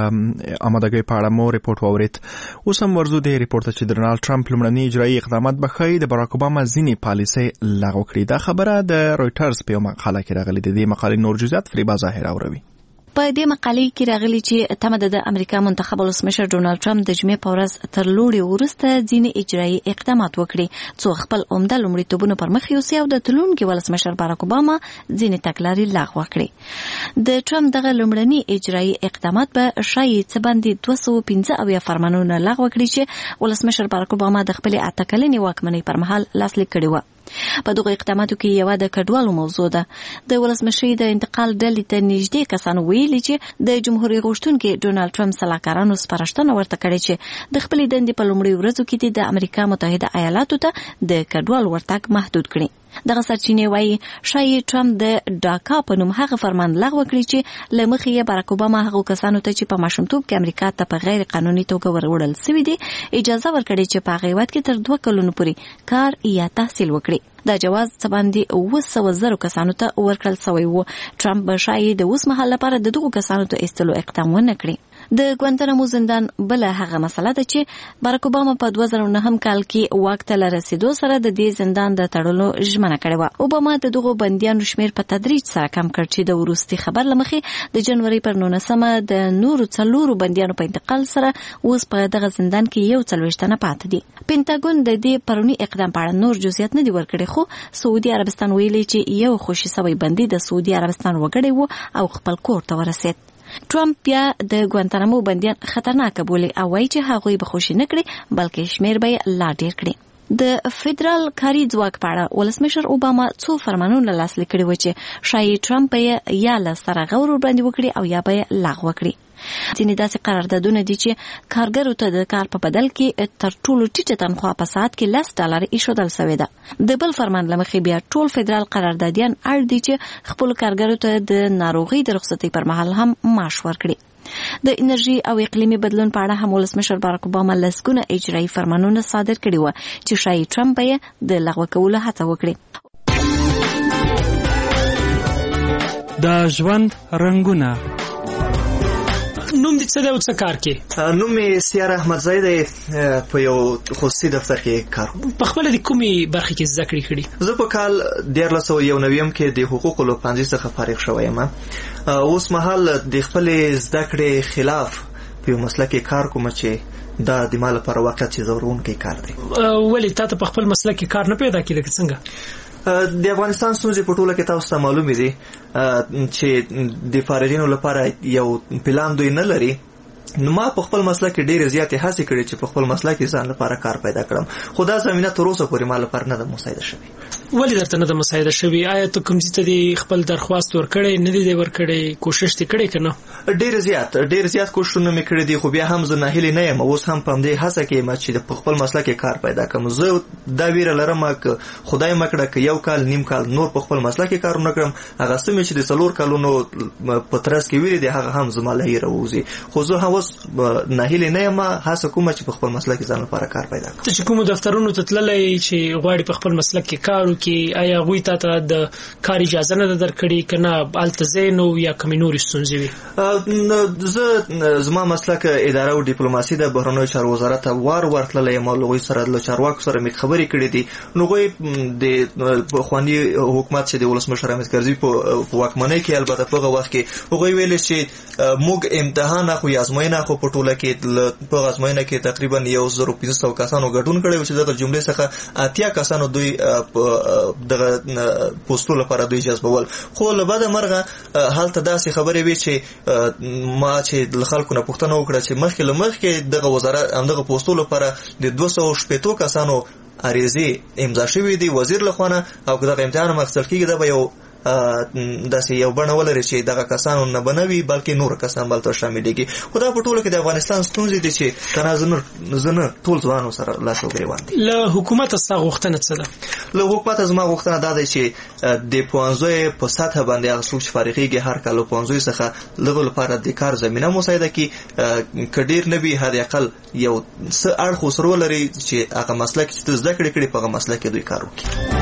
Speaker 6: آمادګۍ په اړه مو ریپورت واورید. اوس هم ورځو د ریپورت چې د ډونالد ټرمپ لومړني اجرایي اقدامات به ښایي د باراک اوباما ځینې پالیسۍ لغوه کړي. دا خبره د رویټرز په یو مقاله کې راغلې ده. د مقالې نور جزئیات فریبا ظاهر اوروي.
Speaker 7: په دې مقالې کې راغلي چې تمه د امریکا منتخب ولسمشر ډونالد ټرمپ د جمعې په ورځ تر لوړې وروسته ځینې اجرایي اقدامات وکړي څو خپل عمده لومړیتوبونه پر مخ یوسي او د تلونکي ولسمشر باراک اوباما ځینې تګلارې لغوه کړي. د ټرمپ دغه لومړني اجرایي اقدامات به ښایي څه باندې دوه سوه پنځه اویا فرمانونه لغوه کړي چې ولسمشر باراک اوباما د خپلې اته کلنې واکمنۍ پر مهال لاسلیک کړي وو. په دغه اقداماتو کې یو د کډوالو موضوع ده. د ولسمشر د انتقال ډلې ته نږدې کسانو ویلي چې د جمهوریت غوښتونکي ډونالد ټرمپ سلاکارانو سپارښتنه ورته کړې چې د خپلې دندې په لومړي ورځو کې د امریکا متحده ایالاتو ته د کډوالو ورتګ محدود کړي. دغه سرچینې وایي شایي ټرمپ د ډاکا په نوم هغه فرمان لغوه کړي چې له مخې یې باراک اوباما هغو کسانو ته چې په ماشومتوب کې امریکا ته په غیر قانوني توګه وروړل سوي دي اجازه ورکړي چې په هغه هیواد کې تر دوه کلونو پورې کار یا تحصیل وکړي. دا جواز څه باندې اوه سوه زرو کسانو ته ورکړل سوی و. ټرمپ به شایي د اوس مهال لپاره د دغو کسانو ته ایستلو اقدام ونه کړي. د ګوانتانامو زندان بل هغه مسله ده چې باراک اوباما په دوه زره نهم کال کې واک ته رسیدو سره د دې زندان د تړلو ژمنه کړې وه. اوباما د دغو بندیانو شمیر په تدریج سره کم کړ چې د وروستي خبر له مخې د جنوري پر نولسمه د نورو څلورو بندیانو په انتقال سره اوس په دغه زندان کې یو څلوېښت تنه پاتې دي. پینټاګون د دې پرونی اقدام په اړه نور جزئیات نه دي ورکړي خو سعودي عربستان ویلي چې یو خوشي سوی بندي د سعودي عربستان وګړی و او خپل کور ته ورسید. ټرمپ بیا د ګوانتانامو بندیان خطرناک بولي او وایي چې هغوی به خوشي نه کړي بلکې شمیر به یې لا ډیر کړي. د فدرال کاري ځواک په اړه ولسمشر اوباما څو فرمانونه لاسلیک کړي و چې شایي ټرمپ یې یا له سره غور وړاندې وکړي او یا به یې لغوه کړي. ځینې داسې قراردادونه دي چې کارګرو ته د کار په بدل کې تر ټولو ټیټه تنخوا په ساعت کې لس ډالر ایښودل سوې ده. د بل فرمان له مخې بیا ټول فدرال قراردادیان اړ دي چې خپلو کارګرو ته د ناروغۍ د رخصتۍ پر مهال هم معاش ورکړي. د انرژي او اقلیمي بدلون په اړه هم ولسمشر باراک اوباما لسګونه اجرایي فرمانونه صادر کړي وو چې شایي ټرمپ یې د لغوه کولو هڅه وکړي.
Speaker 18: د ژوند رنګونه
Speaker 8: نوم دې څه دی او څه کار کې؟
Speaker 2: نوم یې سیار احمدزی دی. په یو خصوصي دفتر کې کار کوم.
Speaker 8: په خپله د کومې برخې کې زده کړې کړي؟
Speaker 2: زه په کال دیارلس سوه یو نویم کې د حقوقو له پوهنځي څخه فارغ شوی یم. اوس مهال د خپلې زده کړې خلاف په یو مسله کې کار کوم چې دا د ما لپاره واقعیت چې ځورونکی کار دی.
Speaker 8: ولې تا ته په خپل مسله کې کار نه پیدا کېده که څنګه؟
Speaker 2: د افغانستان ستونزې په ټوله کې تاسو ته معلومې دي چې د فارغینو لپاره یو پلان دوی نه لري. نو ما په خپل مسله کې ډېرې زیاتې هڅې کړې چې په خپل مسله کې ځان لپاره کار پیدا کړم خو دا زمینه تر اوسه پورې ما لپاره نه ده مساعده شوې.
Speaker 8: ولې درته نه ده مساعده شوې؟ آیا ته کوم ځای ته دې خپل درخواست ورکړی نه دی دی ورکړی کوشش دې کړی که نه؟
Speaker 2: ډېر زیات ډېر زیات کوششونه مې کړي دي خو بیا هم زه ناهیلې نه یم. اوس هم په همدې هڅه کې یم چې په خپل مسله کې کار پیدا کړم. زه دا ویره لرم که خدای مه کړه که یو کال نیم کال نور په خپل مسله کې کار ونه کړم هغه څه مې چې د څلور کلونو په ترڅ کې ویلي دي هغه هم زما له هیره ووځي. خو زه اوس ناهیلې نه یم هڅه کومه چې په خپل مسله کې ځان لپاره کار پیدا کړم.
Speaker 8: ته چې کومو دفترونو ته تللی چې غواړې په خپل مسلک کې کار وکړي آیا هغوی تا ته د کار اجازه نه ده درکړې که نه هلته ځای نه وي یا کومې نورې ستونزې
Speaker 2: وي؟ زه زما مسلک اداره او ډیپلوماسي د بهرنیو چارو وزارت ته وار وار تللی یم او له هغوی سره له چارواکو سره مې خبرې کړې دي. نو هغوی د پخواني حکومت چې د ولسمشر حامد کرزي په واکمنۍ کې البته په هغه وخت کې هغوی ویلې چې موږ امتحان اخلو یا ازموینه اخلو په ټوله کې په ازموینه کې تقریبا یو زر پنځه سوه کسانو ګډون کړی و چې د جملې څخه اتیا کسانو دوی
Speaker 6: دغه پوسټو لپاره دوی جذبول. خو له بده مرغه حالت داسې خبرې وي چې ما چې د خلکو نه پوښتنه وکړه چې مخکې له مخکې دغه وزارت همدغه پوسټو لپاره د دوه سوه شپېتو کسانو عریضې امضا شوې دي وزیر لخوا، او دغه امتحان مخصل کېږي دا به یو داسې یو بڼه ولري چې دغه کسانو نه بنوي بلکې نور کسان بل ته شاملېږي. خو دا په ټوله کې د افغانستان ستونزې دي چې تنازل زنه ټول ځوانو سره لاس او ګریوان دي.
Speaker 8: له حکومت څخه غوښتنه څه ده؟
Speaker 6: له حکومت زما غوښتنه دا ده چې د پوهنځیو په سطح باندې هغه څوک چې فارغېږي هر کال له پوهنځیو څخه دغه لپاره د کار زمینه مساعده کړي، که ډېر نه وي حد اقل یو څه اړخ ورسره ولري چې هغه مسلک چې زده کړې کړي په هغه مسلک کې دوی کار وکړي.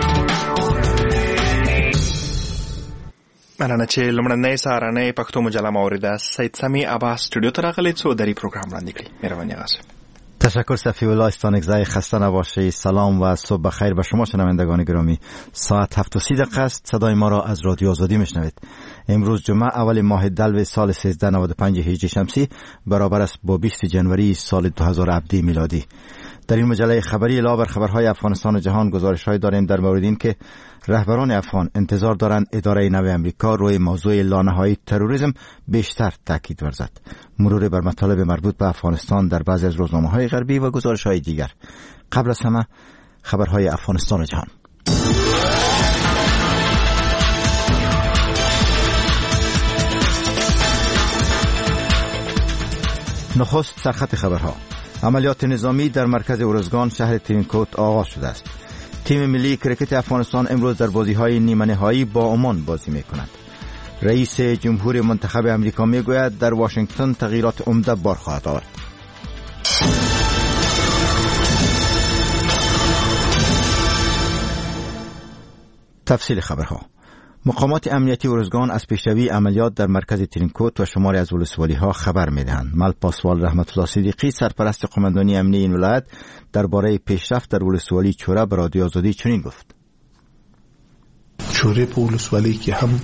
Speaker 2: مننه چې لمړنۍ سهارنۍ پښتو مجله موریده سید سمی عباس استودیو ته راغلی څو دری پروګرام وړاندې کړي. مهرباني غاصب.
Speaker 19: تشکر صفی الله استانگزای، خسته نباشید. سلام و صبح بخیر به شما شنوندگان گرامی. ساعت هفت و سی دقیقه است. صدای ما را از رادیو آزادی میشنوید. امروز جمعه اول ماه دلو سال سیزده نود و پنج هجری شمسی برابر است با بیست جنوری سال دو هزار و هفده میلادی. در این مجله خبری علاوه بر خبرهای افغانستان و جهان گزارش‌های داریم در مورد این که رهبران افغان انتظار دارند اداره نو امریکا روی موضوع لانه‌های تروریسم بیشتر تاکید ورزد. مرور بر مطالب مربوط به افغانستان در بعضی از روزنامه‌های غربی و گزارش‌های دیگر. قبل از همه خبرهای افغانستان و جهان. نخست سرخط خبرها. عملیات نظامی در مرکز ارزگان شهر ترینکوت آغاز شده است. تیم ملی کرکت افغانستان امروز در بازی‌های نیمه نهایی با عمان بازی می‌کند. رئیس جمهور منتخب امریکا میگوید در واشنگتن تغییرات عمده بار خواهد آورد. تفصیل خبرها. مقامات امنیتی ارزگان از پیشروی عملیات در مرکز ترینکوت و شماری از ولسوالی‌ها خبر می‌دهند. مل پاسوال رحمت الله صدیقی سرپرست قماندانی امنی این ولایت درباره پیشرفت در ولسوالی چوره به رادیو آزادی چنین گفت:
Speaker 3: چوره په ولسوالی کې هم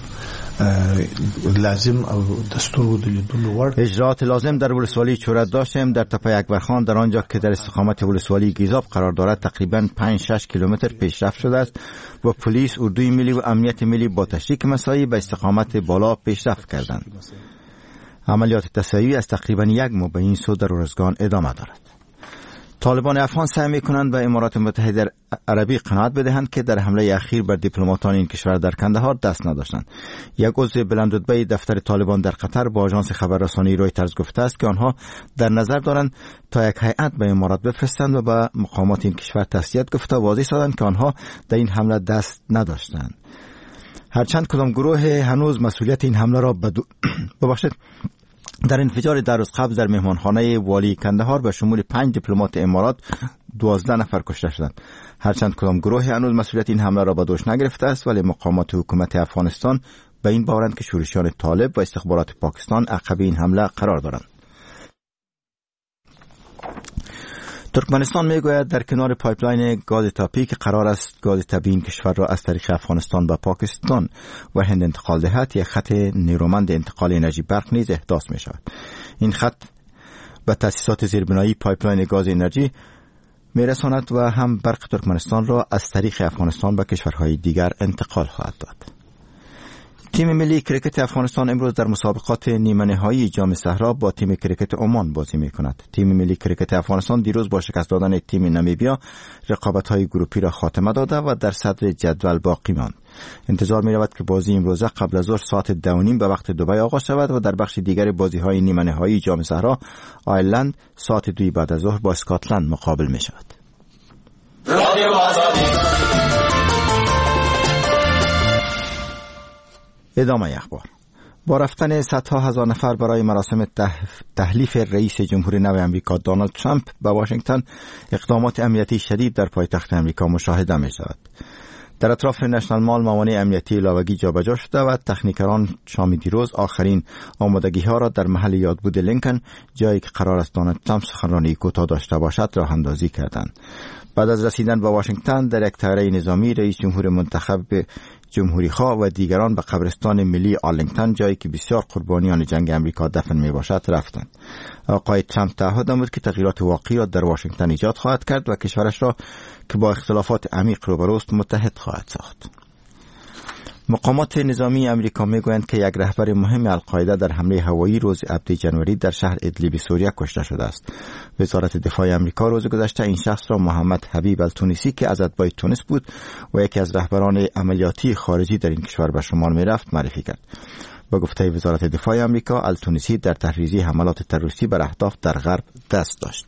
Speaker 3: لازم او دستور د لیدلو وړ
Speaker 19: اجرات لازم در ولسوالی چوره داشتیم. در تپه اکبرخان در آنجا که در استقامت ولسوالی گیزاب قرار دارد تقریبا پنج شش کیلومتر پیشرفت شده است و پلیس، اردوی ملی و امنیت ملی با تشریک مساعی به استقامت بالا پیشرفت کردند. عملیات تسعیری از تقریبا یک ماه به این سو در ارزگان ادامه دارد. طالبان افغان سعی می‌کنند به امارات متحده عربی قناعت بدهند که در حمله اخیر بر دیپلماتان این کشور در کندهار دست نداشتند. یک عضو بلندرتبه دفتر طالبان در قطر با آژانس خبررسانی رویترز گفته است که آنها در نظر دارند تا یک هیئت به امارات بفرستند و به مقامات این کشور تسلیت گفته واضح سازند که آنها در این حمله دست نداشتند. هرچند کدام گروه هنوز مسئولیت این حمله را بدو... ببخشید در انفجار در روز قبل در مهمانخانه والی کندهار به شمول پنج دیپلمات امارات دوازده نفر کشته شدند. هرچند کدام گروه هنوز مسئولیت این حمله را به دوش نگرفته است، ولی مقامات حکومت افغانستان به این باورند که شورشیان طالب و استخبارات پاکستان عقب این حمله قرار دارند. ترکمنستان میگوید در کنار پایپلاین گاز تاپی که قرار است گاز طبیعی این کشور را از طریق افغانستان به پاکستان و هند انتقال دهد، یک خط نیرومند انتقال انرژی برق نیز احداث می شود. این خط به تأسیسات زیربنایی پایپلاین گاز انرژی می رساند و هم برق ترکمنستان را از طریق افغانستان به کشورهای دیگر انتقال خواهد داد. تیم ملی کرکت افغانستان امروز در مسابقات نیمه نهایی جام صحرا با تیم کرکت عمان بازی می‌کند. تیم ملی کرکت افغانستان دیروز با شکست دادن تیم نامیبیا رقابت‌های گروپی را خاتمه داده و در صدر جدول باقی ماند. انتظار می‌رود که بازی امروز قبل از ظهر ساعت دو و نیم به وقت دبی آغاز شود و در بخش دیگر بازی‌های نیمه نهایی جام صحرا آیرلند ساعت دو بعد از ظهر با اسکاتلند مقابل می‌شود. رادیو آزادی. ادامه اخبار. با رفتن صدها هزار نفر برای مراسم تحلیف رئیس جمهور نو امریکا دونالد ترامپ به واشنگتن، اقدامات امنیتی شدید در پایتخت امریکا مشاهده می شود. در اطراف نشنال مال موانع امنیتی علاوگی جابجا شده و تکنیکران شام دیروز آخرین آمادگی ها را در محل یادبود لینکن، جایی که قرار است دونالد ترامپ سخنرانی کوتاه داشته باشد، راه اندازی کردند. بعد از رسیدن به واشنگتن در یک طیاره نظامی، رئیس جمهور منتخب جمهوری خواه و دیگران به قبرستان ملی آرلینگتن، جایی که بسیار قربانیان جنگ امریکا دفن می باشد، رفتند. آقای ترامپ تعهد نمود که تغییرات واقعی را در واشنگتن ایجاد خواهد کرد و کشورش را که با اختلافات عمیق روبروست متحد خواهد ساخت. مقامات نظامی امریکا میگویند که یک رهبر مهم القاعده در حمله هوایی روز هفدهم ژانویه در شهر ادلیب سوریه کشته شده است. وزارت دفاع امریکا روز گذشته این شخص را محمد حبیب التونسی که از اتباع تونس بود و یکی از رهبران عملیاتی خارجی در این کشور به شمار میرفت معرفی کرد. با گفته وزارت دفاع امریکا، التونسی در تحریزی حملات تروریستی بر اهداف در غرب دست داشت.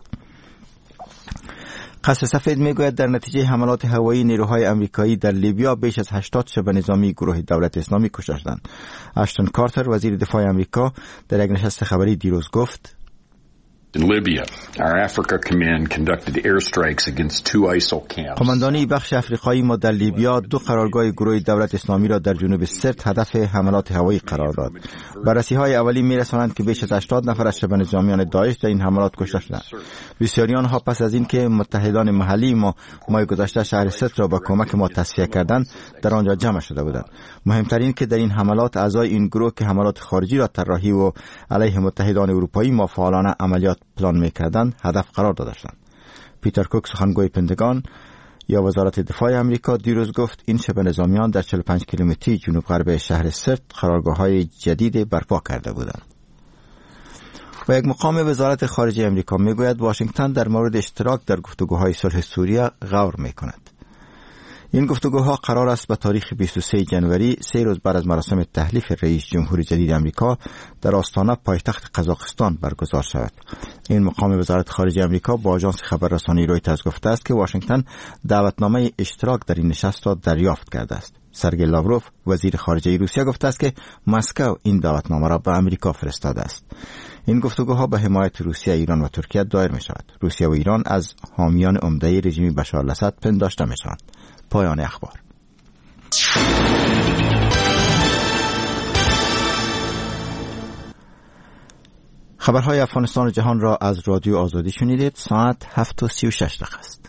Speaker 19: قصر سفید میگوید در نتیجه حملات هوایی نیروهای امریکایی در لیبیا بیش از هشتاد شبه نظامی گروه دولت اسلامی کشته شدند. اشتون کارتر وزیر دفاع امریکا در یک نشست خبری دیروز گفت:
Speaker 4: In Libya, our Africa Command conducted airstrikes against two I S I L camps.
Speaker 19: قماندانی بخش افریقایی ما در لیبیا دو قرارگاه گروه دولت اسلامی را در جنوب سرت هدف حملات هوایی قرار داد. بررسی‌های اولی می‌رسانند که بیش از هشتاد نفر از شبه نظامیان داعش در این حملات کشته شدند. بسیاری آنها پس از اینکه متحدان محلی ما ماه گذشته شهر سرت را با کمک ما تصفیه کردند، در آنجا جمع شده بودند. مهمترین که در این حملات اعضای این گروه که حملات خارجی را طراحی و علیه متحدان اروپایی ما فعالانه عملیات پلان می‌کردند هدف قرار داده شدند. پیتر کوک سخنگوی پنتاگون یا وزارت دفاع امریکا دیروز گفت این شبه نظامیان در چهل و پنج کیلومتری جنوب غرب شهر سرت قرارگاه‌های جدید برپا کرده بودند. و یک مقام وزارت خارجه امریکا میگوید واشنگتن در مورد اشتراک در گفتگوهای صلح سوریه غور میکند. این گفتگوها قرار است به تاریخ بیست و سوم ژانویه، سه روز بعد از مراسم تحلیف رئیس جمهور جدید امریکا در آستانه پایتخت قزاقستان برگزار شود. این مقام وزارت خارجه امریکا با آژانس خبررسانی رویترز گفته است که واشنگتن دعوتنامه اشتراک در این نشست را دریافت کرده است. سرگئی لاوروف وزیر خارجه روسیه گفته است که مسکو این دعوتنامه را به امریکا فرستاده است. این گفتگوها به حمایت روسیه، ایران و ترکیه دایر می شود. روسیه و ایران از حامیان عمده رژیم بشار الاسد پنداشته می شوند. پایان اخبار. خبرهای افغانستان و جهان را از رادیو آزادی شنیدید. ساعت هفت و سی و شش دقیقه است.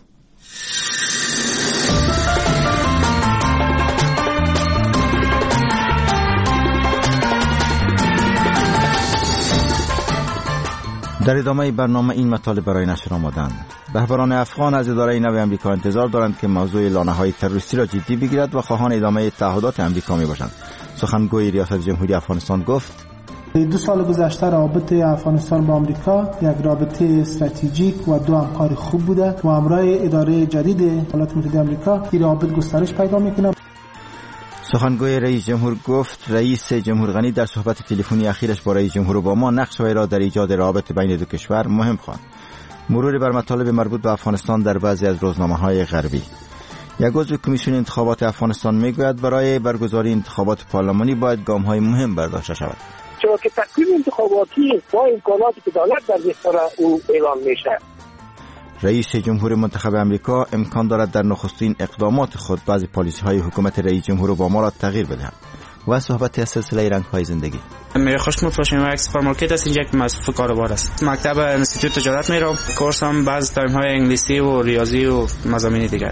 Speaker 19: در ادامه برنامه این مطالب برای نشر آمدند. رهبران افغان از اداره نو امریکا انتظار دارند که موضوع لانه‌های تروریستی را جدی بگیرد و خواهان ادامه تعهدات امریکا میباشند. سخنگوی ریاست جمهوری افغانستان گفت:
Speaker 5: دو سال گذشته رابطه افغانستان با آمریکا یک رابطه استراتژیک و دو همکاری خوب بوده و همراه اداره جدید ایالات متحده آمریکا این رابطه گسترش پیدا میکنه.
Speaker 19: سخنگوی رئیس جمهور گفت رئیس جمهور غنی در صحبت تلفنی اخیرش با رئیس جمهور اوباما نقش وی را در ایجاد روابط بین دو کشور مهم خواند. مرور بر مطالب مربوط به افغانستان در بعضی از روزنامه‌های غربی. یک عضو کمیسیون انتخابات افغانستان میگوید برای برگزاری انتخابات پارلمانی باید گام‌های مهم برداشته شود.
Speaker 12: چرا که تقویم انتخاباتی با امکاناتی که دولت در اختیار او اعلام میشه.
Speaker 19: رئیس جمهور منتخب امریکا امکان دارد در نخستین اقدامات خود بعضی پالیسی‌های حکومت رئیس جمهور اوباما را تغییر بدهد. و صحبت از سلسله رنگ‌های زندگی.
Speaker 20: میره خوش میفروشیم و یک سوپرمارکت است اینجا که مصرف کاروبار است. مکتب انستیتوت تجارت میرم، کورس هم بعضی تایم‌های انگلیسی و ریاضی و مضامین دیگر.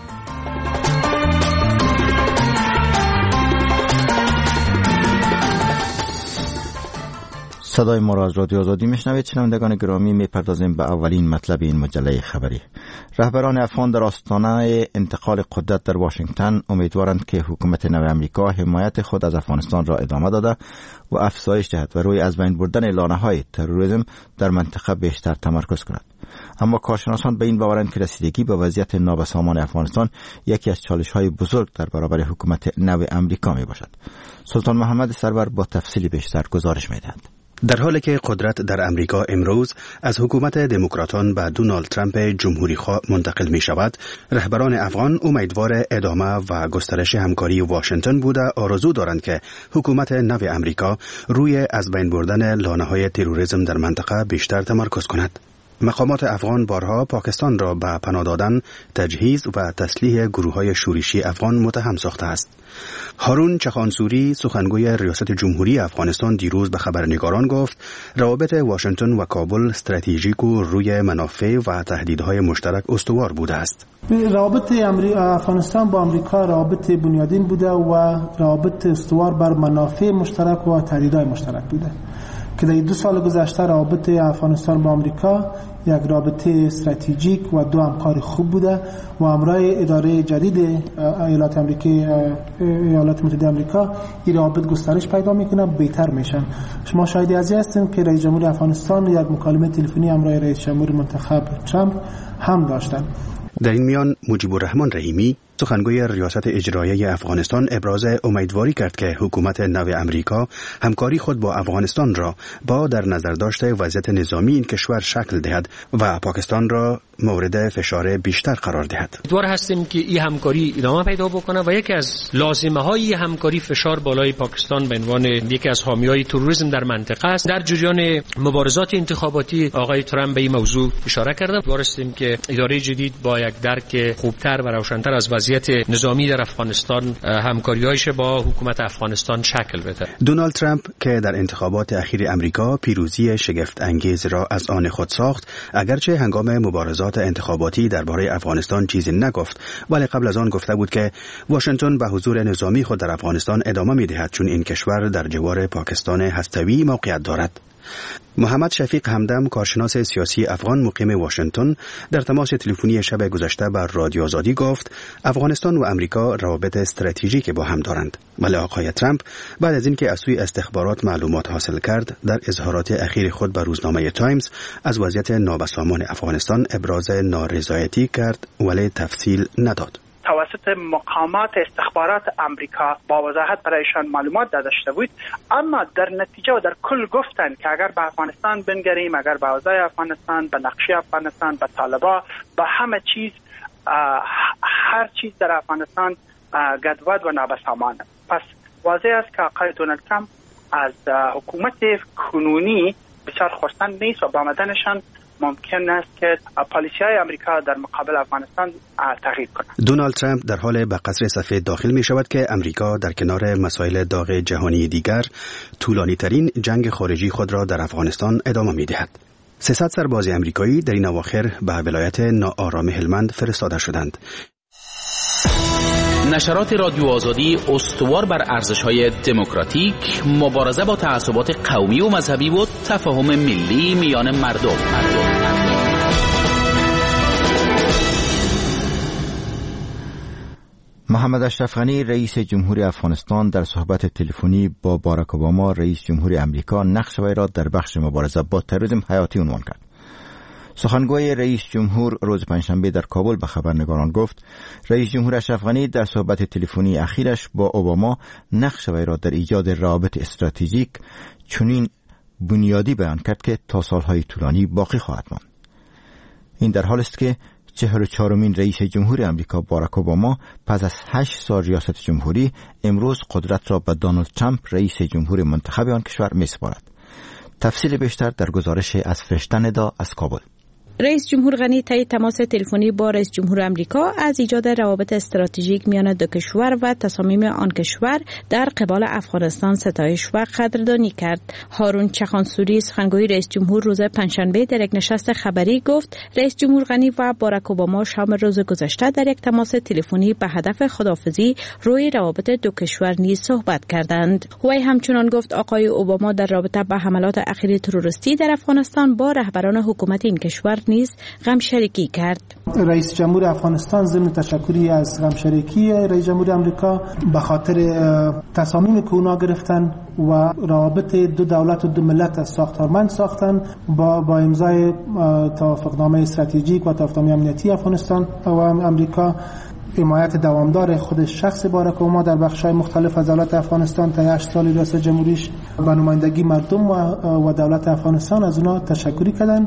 Speaker 19: صدای ما را از رادیو آزادی میشنوید. شنوندگان گرامی، میپردازیم به اولین مطلب این مجله خبری. رهبران افغان در آستانه انتقال قدرت در واشنگتن امیدوارند که حکومت نو امریکا حمایت خود از افغانستان را ادامه داده و افزایش دهد و روی از بین بردن لانه‌های تروریسم در منطقه بیشتر تمرکز کند. اما کارشناسان به این باورند که رسیدگی به وضعیت نابسامان افغانستان یکی از چالش‌های بزرگ در برابر حکومت نو امریکا میباشد. سلطان محمد سرور با تفصیل بیشتر گزارش می‌دهد.
Speaker 21: در حالی که قدرت در امریکا امروز از حکومت دموکراتان به دونالد ترامپ جمهوری خواه منتقل می شود، رهبران افغان امیدوار ادامه و گسترش همکاری واشنگتن بوده آرزو دارند که حکومت نو امریکا روی از بین بردن لانه‌های تروریسم در منطقه بیشتر تمرکز کند. مقامات افغان بارها پاکستان را به پناه دادن، تجهیز و تسلیح گروه‌های شورشی افغان متهم ساخته است. هارون چخانسوری سخنگوی ریاست جمهوری افغانستان دیروز به خبرنگاران گفت روابط واشنگتن و کابل استراتژیک و روی منافع و تهدیدهای مشترک استوار بوده است.
Speaker 5: روابط افغانستان با آمریکا روابط بنیادین بوده و روابط استوار بر منافع مشترک و تهدیدهای مشترک بوده که در دو سال گذشته روابط افغانستان با آمریکا یک رابطه استراتژیک و دو همکاری خوب بوده و امرای اداره جدید ایالات آمریکا ایالات متحده آمریکا این روابط گسترش پیدا میکنه، بهتر میشن. شما شاهدی از این هستین که رئیس جمهور افغانستان یک مکالمه تلفنی امرای رئیس جمهور منتخب ترامپ هم داشتن.
Speaker 21: در این میان مجیب الرحمن رحیمی سخنگوی ریاست اجرایی افغانستان ابراز امیدواری کرد که حکومت نو امریکا همکاری خود با افغانستان را با در نظر داشته وضعیت نظامی این کشور شکل دهد و پاکستان را مورد فشار بیشتر قرار دهد.
Speaker 11: امیدوار هستیم که این همکاری ادامه پیدا بکنه و یکی از لازمه های همکاری فشار بالای پاکستان به عنوان یکی از حامیای تروریسم در منطقه است. در جریان مبارزات انتخاباتی آقای ترامپ به این موضوع اشاره کرده. امیدوار هستیم که اداره جدید با یک درک خوبتر و روشن‌تر از وضعیت نظامی در افغانستان همکاری‌هایش با حکومت افغانستان شکل بده.
Speaker 21: دونالد ترامپ که در انتخابات اخیر امریکا پیروزی شگفت انگیز را از آن خود ساخت، اگرچه هنگام مبارزات انتخاباتی درباره افغانستان چیزی نگفت، ولی قبل از آن گفته بود که واشنگتن به حضور نظامی خود در افغانستان ادامه می‌دهد چون این کشور در جوار پاکستان هسته‌ای موقعیت دارد. محمد شفیق همدم کارشناس سیاسی افغان مقیم واشنگتن در تماس تلفنی شب گذشته بر رادیو آزادی گفت افغانستان و امریکا روابط استراتژیکی با هم دارند، ولی آقای ترامپ بعد از اینکه از سوی استخبارات معلومات حاصل کرد در اظهارات اخیر خود به روزنامه تایمز از وضعیت نابسامان افغانستان ابراز نارضایتی کرد ولی تفصیل نداد.
Speaker 22: توسط مقامات استخبارات امریکا با وضاحت برایشان معلومات داده شده بود، اما در نتیجه و در کل گفتن که اگر به افغانستان بنگریم، اگر به اوضاع افغانستان، به نقشه افغانستان، به طالبان، به همه چیز، هر چیز در افغانستان گدود و نابسامان. پس واضح است که آقای دونالد ترامپ از حکومت کنونی بسیار خرسند نیست و با آمدنشان ممکن است که پالیسی‌های آمریکا در مقابل افغانستان تغییر کند.
Speaker 21: دونالد ترامپ در حال به قصر سفید داخل می شود که امریکا در کنار مسائل داغ جهانی دیگر طولانی ترین جنگ خارجی خود را در افغانستان ادامه می دهد. سیصد سرباز امریکایی در این اواخر به ولایت ناآرام هلمند فرستاده شدند.
Speaker 23: نشرات رادیو آزادی استوار بر ارزش‌های دموکراتیک، مبارزه با تعصبات قومی و مذهبی و تفاهم ملی میان مردم.
Speaker 19: محمد اشرف غنی رئیس جمهوری افغانستان در صحبت تلفنی با باراک اوباما رئیس جمهوری امریکا نقش وی را در بخش مبارزه با تروریسم حیاتی عنوان کرد. سخنگوی رئیس جمهور روز پنجشنبه در کابل به خبرنگاران گفت رئیس جمهور اشرف غنی در صحبت تلفنی اخیرش با اوباما نقش وی را در ایجاد روابط استراتژیک چنین بنیادی بیان کرد که تا سالهای طولانی باقی خواهد ماند. این در حالی است که چهل و چهارمین رئیس جمهور امریکا باراک اوباما پس از هشت سال ریاست جمهوری امروز قدرت را به دونالد ترامپ رئیس جمهور منتخب آن کشور می‌سپارد. تفصیل بیشتر در گزارش از فرشته ندا از کابل.
Speaker 24: رئیس جمهور غنی طی تماس تلفنی با رئیس جمهور آمریکا از ایجاد روابط استراتژیک میان دو کشور و تصامیم آن کشور در قبال افغانستان ستایش و قدردانی کرد. هارون چخانسوری سخنگوی رئیس جمهور روز پنجشنبه در یک نشست خبری گفت رئیس جمهور غنی و باراک اوباما شام روز گذشته در یک تماس تلفنی به هدف خداحافظی روی روابط دو کشور نیز صحبت کردند. وی همچنان گفت آقای اوباما در رابطه با حملات اخیر تروریستی در افغانستان با رهبران حکومت این کشور نیز غم شریکی کرد.
Speaker 5: رئیس جمهور افغانستان ضمن تشکری از غم شریکی رئیس جمهور آمریکا به خاطر تصامیم که اونا گرفتن و روابط دو دولت و دو ملت از ساختارمند ساختن با با امضای توافقنامه استراتژیک و توافقنامه امنیتی افغانستان و امریکا، حمایت دوامدار خود شخص باراک اوباما در بخش‌های مختلف از دولت افغانستان تا هشت سال ریاست جمهوریش و نمایندگی مردم و دولت افغانستان از اونا تشکری کردن.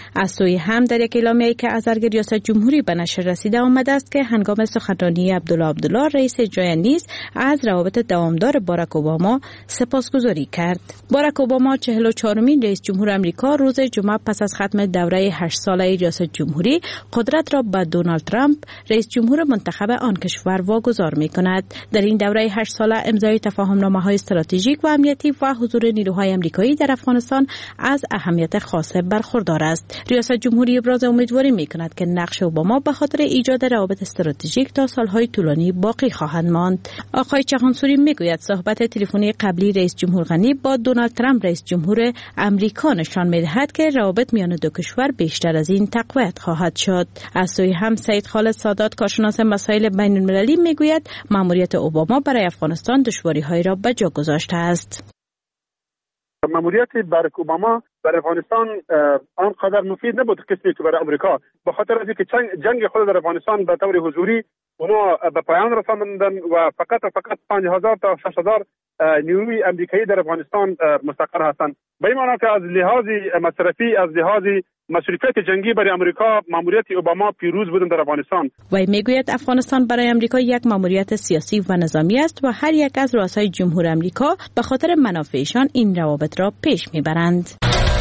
Speaker 24: از سوی هم در یک اعلامیه‌ای که از ارگ ریاست جمهوری به نشر رسیده آمده است که هنگام سخنرانی عبدالله عبدالله رئیس جای نیز از روابط دوامدار باراک اوباما سپاسگزاری کرد. باراک اوباما چهل و چهارمین رئیس جمهور آمریکا روز جمعه پس از ختم دوره هشت ساله ریاست جمهوری قدرت را به دونالد ترامپ رئیس جمهور منتخب آن کشور واگذار می‌کند. در این دوره هشت ساله امضای تفاهم‌نامه‌های استراتژیک و امنیتی و حضور نیروهای آمریکایی در افغانستان از اهمیت خاصه برخوردار است. ریاست جمهوری ابراز امیدواری می‌کند که نقش اوباما به خاطر ایجاد روابط استراتژیک تا سالهای طولانی باقی خواهد ماند. آقای چغانسوری میگوید صحبت تلفنی قبلی رئیس جمهور غنی با دونالد ترامپ رئیس جمهور آمریکا نشان می‌دهد که روابط میان دو کشور بیشتر از این تقویت خواهد شد. از سوی هم سید خالد سادات کارشناس مسائل بین‌المللی میگوید مأموریت اوباما برای افغانستان دشواری‌هایی را به جا گذاشته است.
Speaker 1: مأموریت باراک اوباما برای افغانستان آنقدر مفید نبود قسمی که برای امریکا، به خاطر از اینکه جنگ خود در افغانستان به طور حضوری اونا به پایان رساندن و فقط و فقط پنج هزار تا شش هزار نیروی امریکایی در افغانستان مستقر هستند. به این معنی که از لحاظ مصرفی، از لحاظ مصرفیت جنگی برای امریکا مأموریت اوباما پیروز بودن در افغانستان.
Speaker 24: وی میگوید افغانستان برای امریکا یک مأموریت سیاسی و نظامی است و هر یک از رؤسای جمهور امریکا به خاطر منافعشان این روابط را پیش میبرند.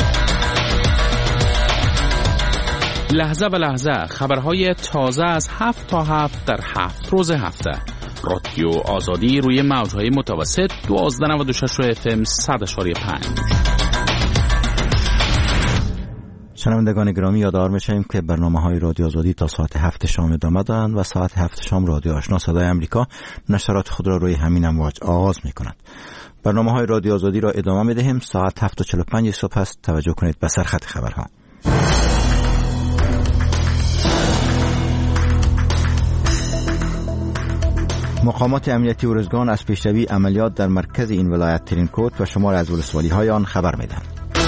Speaker 23: لحظه به لحظه خبرهای تازه از هفت تا هفت در هفت روز هفته. رادیو آزادی روی موجهای متوسط دوازده نود و شش اف ام صد اشاری پنج.
Speaker 19: شنوندگان گرامی یادآور می‌شویم که برنامه‌های رادیو آزادی تا ساعت هفت شام ادامه دارند و ساعت هفت شام رادیو آشنا صدای آمریکا نشرات خود را روی همین امواج آغاز می‌کند. برنامه‌های رادیو آزادی را ادامه می‌دهیم. ساعت هفت و چهل و پنج صبح است. توجه کنید به سرخط خبرها. مقامات امنیتی ارزگان از پیشروی عملیات در مرکز این ولایت ترینکوت و شمار از ولسوالی‌های آن خبر می‌دهند.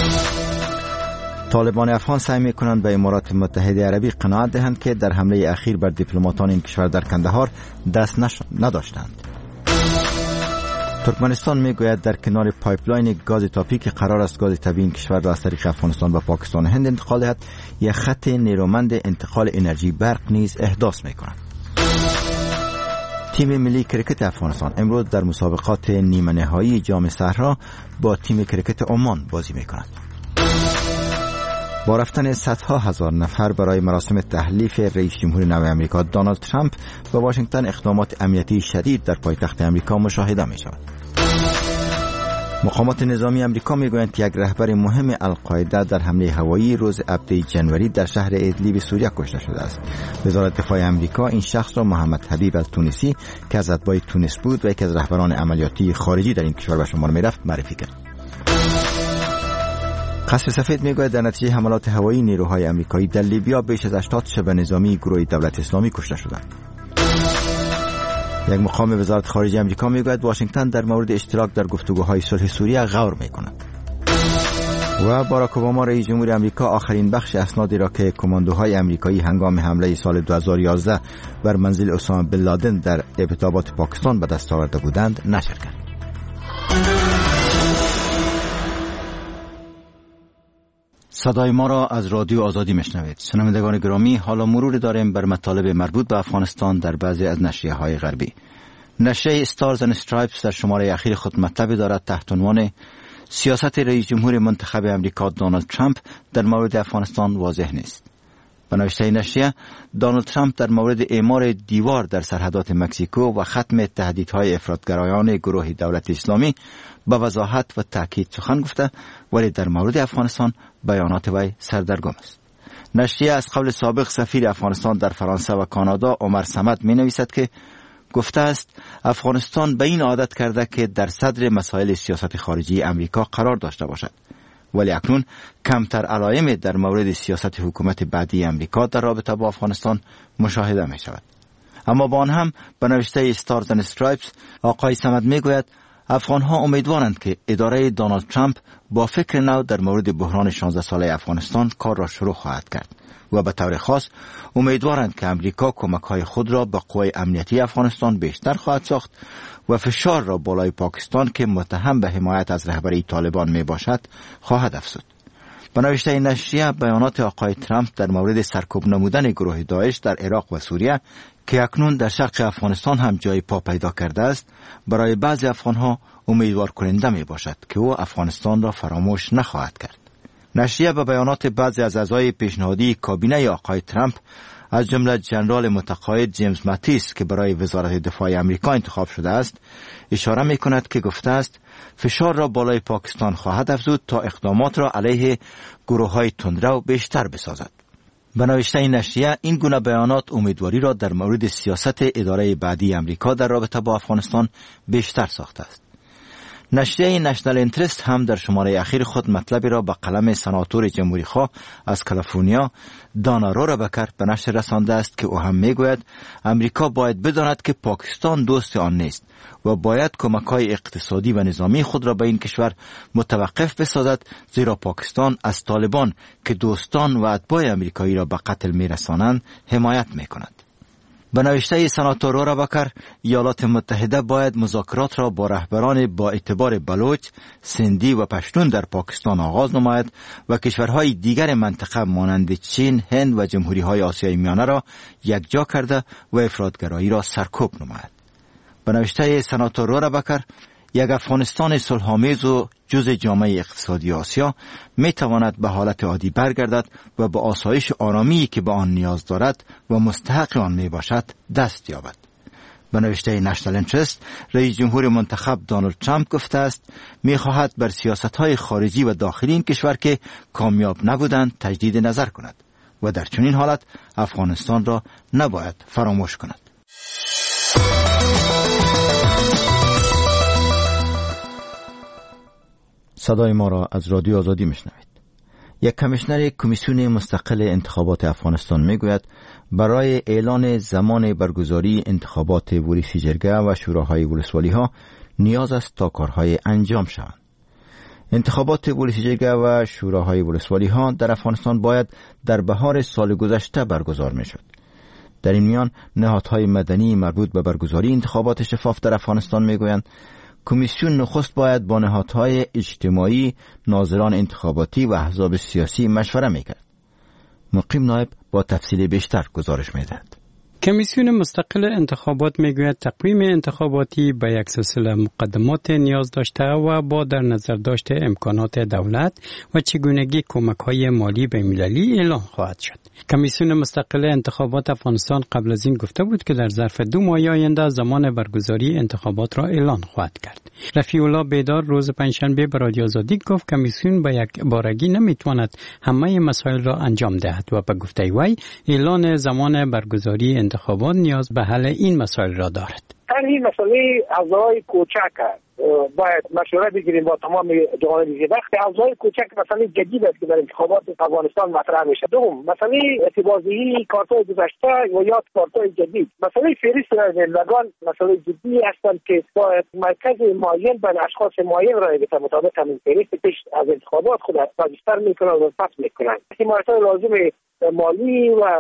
Speaker 19: طالبان افغان سعی می‌کنند به امارات متحده عربی قناعت دهند که در حمله اخیر بر دیپلماتان این کشور در کندهار دست نش... نداشتند. ترکمنستان میگوید در کنار پایپلاین گاز تاپی که قرار است گاز طبیعی این کشور را از طریق افغانستان به پاکستان و هند انتقال دهد، یک خط نیرومند انتقال انرژی برق نیز احداث می‌کند. تیم ملی کرکت افغانستان امروز در مسابقات نیمه نهایی جام صحرا با تیم کرکت عمان بازی می‌کند. با رفتن صدها هزار نفر برای مراسم تحلیف رئیس جمهور نو آمریکا دونالد ترامپ به واشنگتن، اقدامات امنیتی شدید در پایتخت آمریکا مشاهده می‌شود. مقامات نظامی آمریکا می‌گویند که یک رهبر مهم القاعده در حمله هوایی روز هفده جنوری در شهر ادلیب سوریه کشته شده است. وزارت دفاع آمریکا این شخص را محمد حبیب التونسی که از اتباع تونس بود و یکی از رهبران عملیاتی خارجی در این کشور به شمار می‌رفت معرفی کرد. قصر سفید میگوید در نتیجه حملات هوایی نیروهای آمریکایی در لیبیا بیش از هشتاد شبه نظامی گروه دولت اسلامی کشته شدند. یک مقام وزارت خارجه آمریکا میگوید واشنگتن در مورد اشتراک در گفتگوهای صلح سوریه غور میکند. و باراک اوباما رئیس جمهور آمریکا آخرین بخش اسنادی را که کماندوهای آمریکایی هنگام حمله سال دو هزار و یازده بر منزل اسامه بن لادن در ابتدابات پاکستان به دست آورده بودند نشر کرد. صدای ما را از رادیو آزادی میشنوید. شنوندگان گرامی، حالا مرور داریم بر مطالب مربوط به افغانستان در بعضی از نشریه‌های غربی. نشریه استارز اند استرایپس در شماره اخیر خود مطلبی دارد تحت عنوان سیاست رئیس جمهور منتخب امریکا دونالد ترامپ در مورد افغانستان واضح نیست. به نوشته نشریه، دونالد ترامپ در مورد اعمار دیوار در سرحدات مکزیکو و ختم تهدیدهای افراطگرایان گروه دولت اسلامی با وضاحت و تاکید سخن گفته، ولی در مورد افغانستان بیانات وی سردرگم است. نشریه از قول سابق سفیر افغانستان در فرانسه و کانادا عمر صمد می نویسد که گفته است افغانستان به این عادت کرده که در صدر مسائل سیاست خارجی امریکا قرار داشته باشد، ولی اکنون کمتر علائم در مورد سیاست حکومت بعدی امریکا در رابطه با افغانستان مشاهده می شود. اما با آن هم به نوشته استارز اند استرایپس آقای صمد می گوید افغانها امیدوارند که اداره دونالد ترامپ با فکر نو در مورد بحران شانزده ساله افغانستان کار را شروع خواهد کرد و به طور خاص امیدوارند که امریکا کمک‌های خود را به قوای امنیتی افغانستان بیشتر خواهد ساخت و فشار را بالای پاکستان که متهم به حمایت از رهبری طالبان می باشد خواهد افزود. به نوشته نشریه بیانات آقای ترامپ در مورد سرکوب نمودن گروه داعش در عراق و سوریه که اکنون در شرق افغانستان هم جای پا پیدا کرده است برای بعضی افغانها امیدوار کننده می باشد که او افغانستان را فراموش نخواهد کرد. نشریه به بیانات بعضی از اعضای پیشنهادی کابینه آقای ترامپ از جمله جنرال متقاعد جیمز ماتیس که برای وزارت دفاع آمریکا انتخاب شده است اشاره می کند که گفته است فشار را بالای پاکستان خواهد افزود تا اقدامات را علیه گروه های تندرو بیشتر بسازد. به نوشته این نشریه این گونه بیانات امیدواری را در مورد سیاست اداره بعدی آمریکا در رابطه با افغانستان بیشتر ساخته است. نشریه نشنال اینترست هم در شماره اخیر خود مطلبی را به قلم سناتور جمهوری خواه از کالیفرنیا دانا رورابکر به نشر رسانده است که او هم میگوید امریکا باید بداند که پاکستان دوست آن نیست و باید کمک‌های اقتصادی و نظامی خود را به این کشور متوقف بسازد، زیرا پاکستان از طالبان که دوستان و اتباع امریکایی را به قتل میرسانند حمایت میکند. به نوشته سناتور رورابکر، ایالات متحده باید مذاکرات را با رهبران با اعتبار بلوچ، سندی و پشتون در پاکستان آغاز نماید و کشورهای دیگر منطقه مانند چین، هند و جمهوری‌های آسیای میانه را یکجا کرده و افراطگرایی را سرکوب نماید. به نوشته سناتور رورابکر، یک افغانستان صلح‌آمیز و جزء جامعه اقتصادی آسیا می تواند به حالت عادی برگردد و به آسایش آرامی که به آن نیاز دارد و مستحق آن می باشد دست یابد. به نوشته نشنال اینترست، رئیس جمهور منتخب دونالد ترامپ گفته است می خواهد بر سیاست‌های خارجی و داخلی این کشور که کامیاب نبودند تجدید نظر کند و در چنین حالت افغانستان را نباید فراموش کند. صدای ما را از رادیو آزادی میشنوید. یک کمیشنر کمیسیون مستقل انتخابات افغانستان میگوید برای اعلان زمان برگزاری انتخابات ولسی جرگه و شوراهای ولسوالی ها نیاز است تا کارهای انجام شوند. انتخابات ولسی جرگه و شوراهای ولسوالی ها در افغانستان باید در بهار سال گذشته برگزار میشد. در این میان نهادهای مدنی مربوط به برگزاری انتخابات شفاف در افغانستان میگویند کمیسیون نخست باید با نهادهای اجتماعی، ناظران انتخاباتی و احزاب سیاسی مشوره میکرد. مقیم نایب با تفصیل بیشتر گزارش میدهد.
Speaker 10: کمیسیون مستقل انتخابات میگوید تقویم انتخاباتی به یک سلسله مقدمات نیاز داشته و با در نظر داشته امکانات دولت و چگونگی کمک‌های مالی بین‌المللی اعلان خواهد شد. کمیسیون مستقل انتخابات افغانستان قبل از این گفته بود که در ظرف دو ماه آینده زمان برگزاری انتخابات را اعلان خواهد کرد. رفیع الله بیدار روز پنجشنبه به رادیو آزادی گفت کمیسیون به یک بارگی نمیتواند همه مسائل را انجام دهد و به گفته وی اعلان زمان برگزاری انتخابات نیاز به حل این مسائل را دارد.
Speaker 12: این مسئله اعضای کوچک باید مشوره بگیریم با تمام جوانب دیگه. وقتی اعضای کوچک مسئله جدید است که در انتخابات افغانستان مطرح میشه. دوم مسئله اعتباطی کارت‌های گذشته و یا کارت‌های جدید. مسئله فهرست رایدهندگان مسئله جدی هستند که باید مرکز معین بین اشخاص معین را به مطابق همین فهرست پیش از انتخابات خود رجیستر میکنند و ثبت میکنند. حمایت لازم مالی و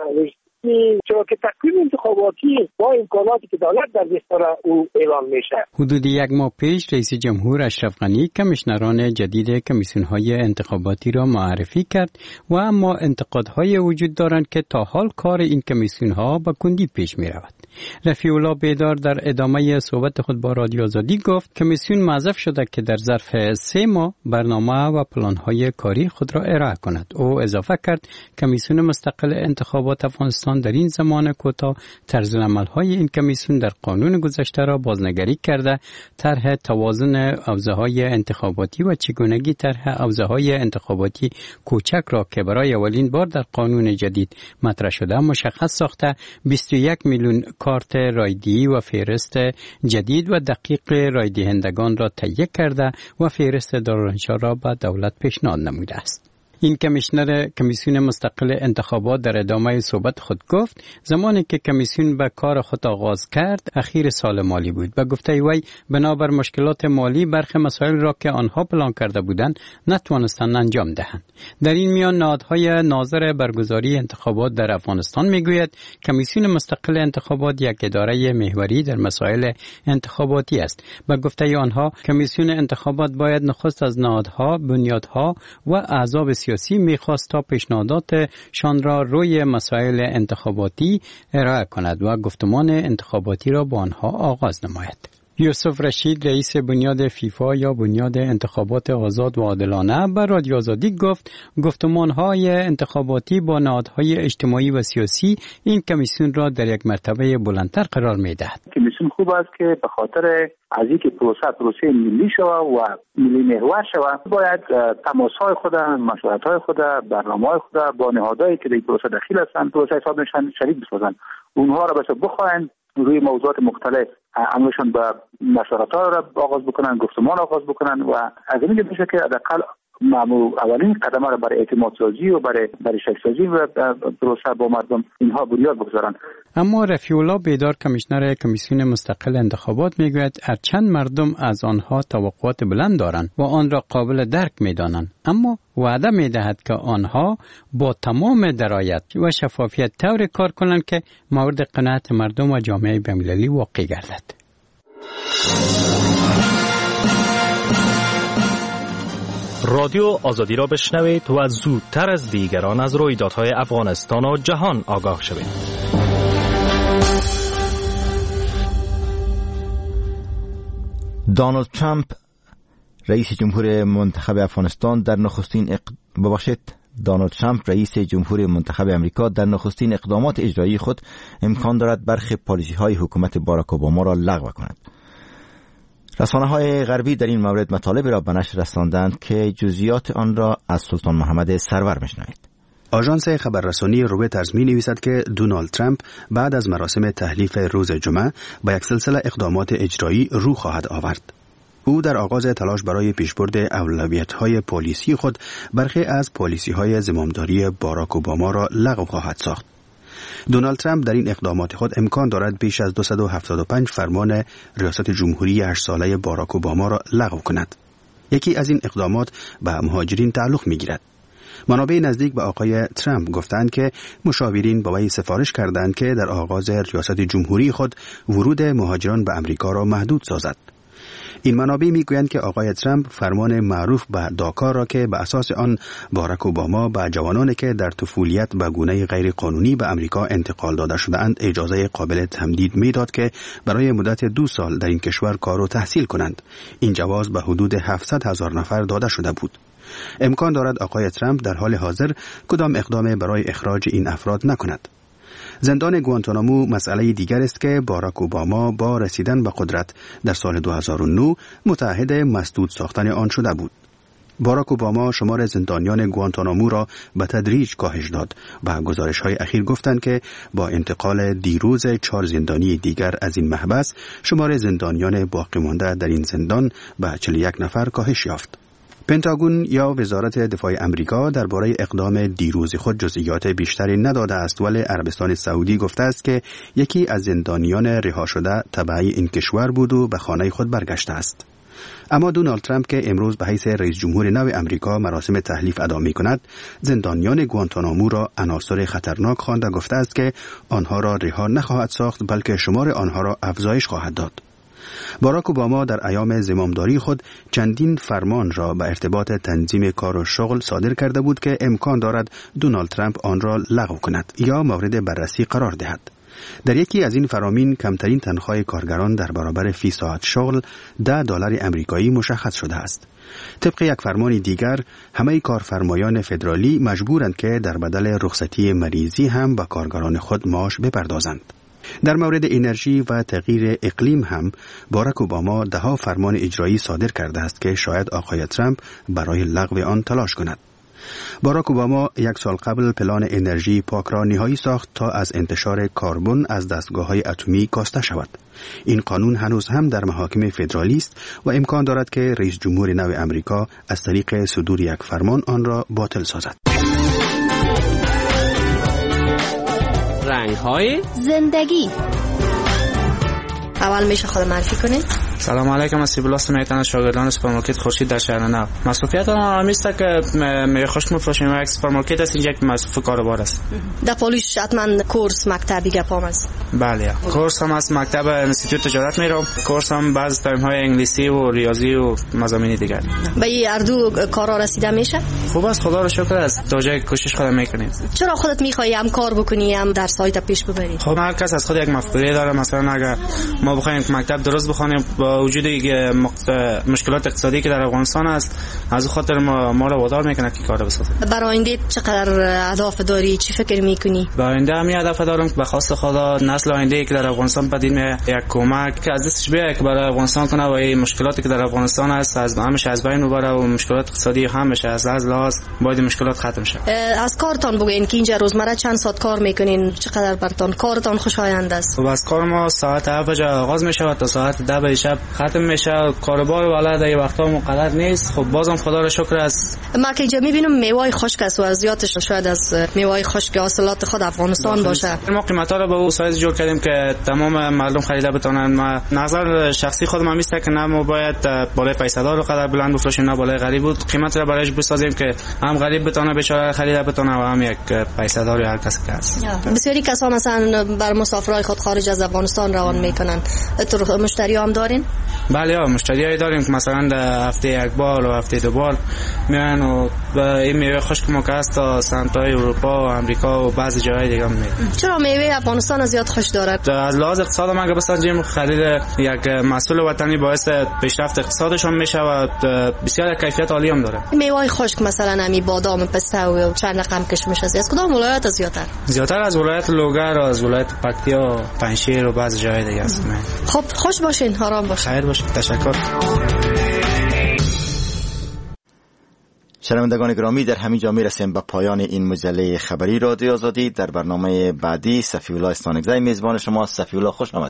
Speaker 12: چرا که تقویم انتخاباتی با امکاناتی که دولت در دستور او اعلان میشه.
Speaker 10: حدود یک ماه پیش رئیس جمهور اشرف غنی کمیشنران جدید کمیسیون‌های انتخاباتی را معرفی کرد و اما انتقادهای وجود دارند که تا حال کار این کمیسیون‌ها به کندی پیش می‌رود. رفیع الله بیدار در ادامه صحبت خود با رادیو آزادی گفت کمیسیون معذب شده که در ظرف سه ماه برنامه و پلان‌های کاری خود را ارائه کند. او اضافه کرد کمیسیون مستقل انتخابات افغانستان در این زمان کوتاه طرزالعمل‌های این کمیسیون در قانون گذشته را بازنگری کرده، طرح توازن حوزه‌های انتخاباتی و چگونگی طرح حوزه‌های انتخاباتی کوچک را که برای اولین بار در قانون جدید مطرح شده مشخص ساخته، بیست و یک میلیون کارت رایدهی و فهرست جدید و دقیق رایدهندگان را تهیه کرده و فهرست دارالانشا را به دولت پیشنهاد نموده است. این کمیشنر کمیسیون مستقل انتخابات در ادامه صحبت خود گفت زمانی که کمیسیون به کار خود آغاز کرد اخیر سال مالی بود. به گفته وی بنابر مشکلات مالی برخی مسائل را که آنها پلان کرده بودند نتوانستند انجام دهند. در این میان نهادهای ناظر برگزاری انتخابات در افغانستان میگوید کمیسیون مستقل انتخابات یک اداره محوری در مسائل انتخاباتی است. به گفته آنها کمیسیون انتخابات باید نخست از نهادها، بنیادها و احزاب سیاسی میخواست تا پیشنهاداتشان را روی مسائل انتخاباتی ارائه کند و گفتمان انتخاباتی را با آنها آغاز نماید. یوسف رشید رئیس بنیاد فیفا یا بنیاد انتخابات آزاد و عادلانه بر رادیو آزادی گفت گفتمان‌های انتخاباتی با نهادهای اجتماعی و سیاسی این کمیسیون را در یک مرتبه بلندتر قرار می‌دهد.
Speaker 13: کمیسیون خوب است که به خاطر از اینکه پروسه پروسه ملی شود و ملی محور شود باید تماس‌های خود، مشورت‌های خود، برنامه‌های خود با نهادهایی که در پروسه دخیل هستند پروسه حساب نشان شریک بسازند. اونها را بس بخواهند روی موضوعات مختلف عملشون به مشورت‌ها را آغاز بکنن، گفتمان آغاز بکنن و از این میشه که حداقل معمول اولین قدم را برای اعتماد سازی و برای برای شخص سازی و پروسه با مردم اینها بنیاد بگذارن.
Speaker 10: اما رفیع الله بیدار کمیشنر کمیسیون مستقل انتخابات میگوید هرچند مردم از آنها توقعات بلند دارند و آن را قابل درک میدانند، اما وعده میدهد که آنها با تمام درایت و شفافیت طور کار کنند که مورد قناعت مردم و جامعه بین‌المللی واقع گردد.
Speaker 14: رادیو آزادی را بشنوید و زودتر از دیگران از رویدادهای افغانستان و جهان آگاه شوید.
Speaker 19: دونالد ترامپ رئیس جمهور منتخب افغانستان در نخستین اق... ببخشید دونالد ترامپ رئیس جمهور منتخب امریکا در نخستین اقدامات اجرایی خود امکان دارد برخی پالیسی‌های حکومت باراک اوباما را لغو کند. رسانه‌های غربی در این مورد مطالبی را به نشر رساندند که جزئیات آن را از سلطان محمد سرور میشنوید.
Speaker 21: آژانس خبررسانی رویترز می نویسد که دونالد ترامپ بعد از مراسم تحلیف روز جمعه با یک سلسله اقدامات اجرایی رو خواهد آورد. او در آغاز تلاش برای پیشبرد اولویت‌های پالیسی خود برخی از پالیسی‌های زمامداری باراک اوباما را لغو خواهد ساخت. دونالد ترامپ در این اقدامات خود امکان دارد بیش از دویست و هفتاد و پنج فرمان ریاست جمهوری هشت ساله باراک اوباما را لغو کند. یکی از این اقدامات به مهاجرین تعلق می‌گیرد. منابع نزدیک به آقای ترامپ گفتند که مشاورین با وی سفارش کردند که در آغاز ریاست جمهوری خود ورود مهاجران به امریکا را محدود سازد. این منابع میگویند که آقای ترامپ فرمان معروف به داکا را که به اساس آن باراک اوباما به جوانانی که در طفولیت به گونه غیر قانونی به امریکا انتقال داده شده‌اند اجازه قابل تمدید میداد که برای مدت دو سال در این کشور کار و تحصیل کنند. این جواز به حدود هفتصد هزار نفر داده شده بود. امکان دارد آقای ترامپ در حال حاضر کدام اقدام برای اخراج این افراد نکند. زندان گوانتانامو مسئله دیگر است که باراک اوباما با رسیدن به قدرت در سال دو هزار و نه متعهد مسدود ساختن آن شده بود. باراک اوباما شمار زندانیان گوانتانامو را به تدریج کاهش داد و گزارش‌های اخیر گفتند که با انتقال دیروز چهار زندانی دیگر از این محبس شمار زندانیان باقی مانده در این زندان به چهل و یک نفر کاهش یافت. پنتاگون یا وزارت دفاع امریکا درباره اقدام دیروز خود جزئیات بیشتری نداده است، ولی عربستان سعودی گفته است که یکی از زندانیان رها شده تبعی این کشور بود و به خانه خود برگشته است. اما دونالد ترامپ که امروز به حیث رئیس جمهور نو امریکا مراسم تحلیف ادا می‌کند، زندانیان گوانتانامو را عناصر خطرناک خوانده گفته است که آنها را رها نخواهد ساخت بلکه شمار آنها را افزایش خواهد داد. باراک اوباما در ایام زمامداری خود چندین فرمان را به ارتباط تنظیم کار و شغل صادر کرده بود که امکان دارد دونالد ترامپ آن را لغو کند یا مورد بررسی قرار دهد. در یکی از این فرامین کمترین تنخواه کارگران در برابر فی ساعت شغل ده دلار امریکایی مشخص شده است. طبق یک فرمان دیگر همه کارفرمایان فدرالی مجبورند که در بدل رخصتی مریضی هم به کارگران خود معاش بپردازند. در مورد انرژی و تغییر اقلیم هم باراک اوباما ده ها فرمان اجرایی صادر کرده است که شاید آقای ترامپ برای لغو آن تلاش کند. باراک اوباما یک سال قبل پلان انرژی پاک را نهایی ساخت تا از انتشار کربن از دستگاه‌های اتمی کاسته شود. این قانون هنوز هم در محاکم فدرالی است و امکان دارد که رئیس جمهور نو امریکا از طریق صدور یک فرمان آن را باطل سازد.
Speaker 15: رنگ‌های زندگی. اول میشه خود معرفی کنید؟
Speaker 20: سلام علیکم، اسیب الله سمیتان از شاگردان سوپرمارکت خورشید در شهر نو. مصرفیات آن آرامی است که می خوش می‌فروشیم. یک سوپرمارکت است، اینجا که مصرف کاروبار است.
Speaker 15: در پالیش حتما کورس مکتبی گپام است.
Speaker 20: بله کورس هم از مکتب انستیتوت تجارت میرم. کورس هم بعض تایم های انگلیسی و ریاضی و مضامین دیگر.
Speaker 15: به این اردو کارا رسیده میشه؟
Speaker 20: خوب است خدا رو شکر است. تا جای کوشش خودم میکنیم.
Speaker 15: چرا خودت میخوای هم کار بکنی هم در سایت پیش ببری؟
Speaker 20: خب هر کس از خود یک مفکوره داره. مثلا اگر ما بخوایم مکتب درست بخونیم با وجود مشکلات اقتصادی که در افغانستان است از خاطر ما ما رو وادار میکنه که کار بسازیم.
Speaker 15: برای آینده چقدر اهداف داری؟ چی فکر میکنی؟
Speaker 20: برای آینده هم هدف دارم که به خواست خدا نسل آینده که در افغانستان پدید میاد یک کمک که از دستش بیاد که برای افغانستان کنه و این مشکلاتی که در افغانستان است از همش از بین ببره و مشکلات اقتصادی همش از از لحاظ باید مشکلات ختم شه.
Speaker 15: از کارتان بگین که اینجا روزمره چند ساعت کار میکنین؟ چقدر براتون کارتان خوشایند است؟
Speaker 20: و از کار ما ساعت هفت بجه آغاز میشه و تا ساعت ده بجه شب ختم میشه. کاروبار والا در وقتا مقرر نیست. خب بازم خدا رو شکر است.
Speaker 15: ما که اینجا میبینم میوه خشک است و ارزیاتش شاید از میوه خشک حاصلات خود افغانستان باشه.
Speaker 20: ما قیمتا رو به اون سایز جور کردیم که تمام مردم خریده بتونن. ما نظر شخصی خودم هم است که نه ما باید بالای پیسه دار رو قدر بلند بفروشیم نه بالای غریب بود. قیمت رو برایش بسازیم که هم غریب بتونه بیچاره خریده بتونه و هم یک پیسه دار هر کسی که هست.
Speaker 15: بسیاری کسا مثلا بر مسافرای خود خارج از افغانستان روان میکنن. تو مشتری هم دارین؟
Speaker 20: بله ها مشتریایی داریم که مثلا در هفته یک بار و هفته دو بار میان و این میوه خشک ما که هست تا سمت‌های اروپا و امریکا و بعضی جاهای دیگه هم میره.
Speaker 15: چرا میوه افغانستان زیاد خوش دارد؟
Speaker 20: از لحاظ اقتصاد ما اگه بسنجیم خرید یک محصول وطنی باعث پیشرفت اقتصادشون میشه و بسیار کیفیت عالی هم داره.
Speaker 15: میوه خشک مثلا همی بادام پسته و چند رقم کشمش است. از کدام ولایت زیادتر؟
Speaker 20: زیادتر از ولایت لوگر و از ولایت پکتیا و پنجشیر و بعضی جاهای دیگه است.
Speaker 15: خب خوش باشین، آرام باشین.
Speaker 20: خیر باشید. تشکر.
Speaker 19: شنوندگان گرامی در همین جا میرسیم به پایان این مجله خبری رادیو آزادی. در برنامه بعدی صفی الله استانکزی میزبان شما. صفی الله خوش آمد.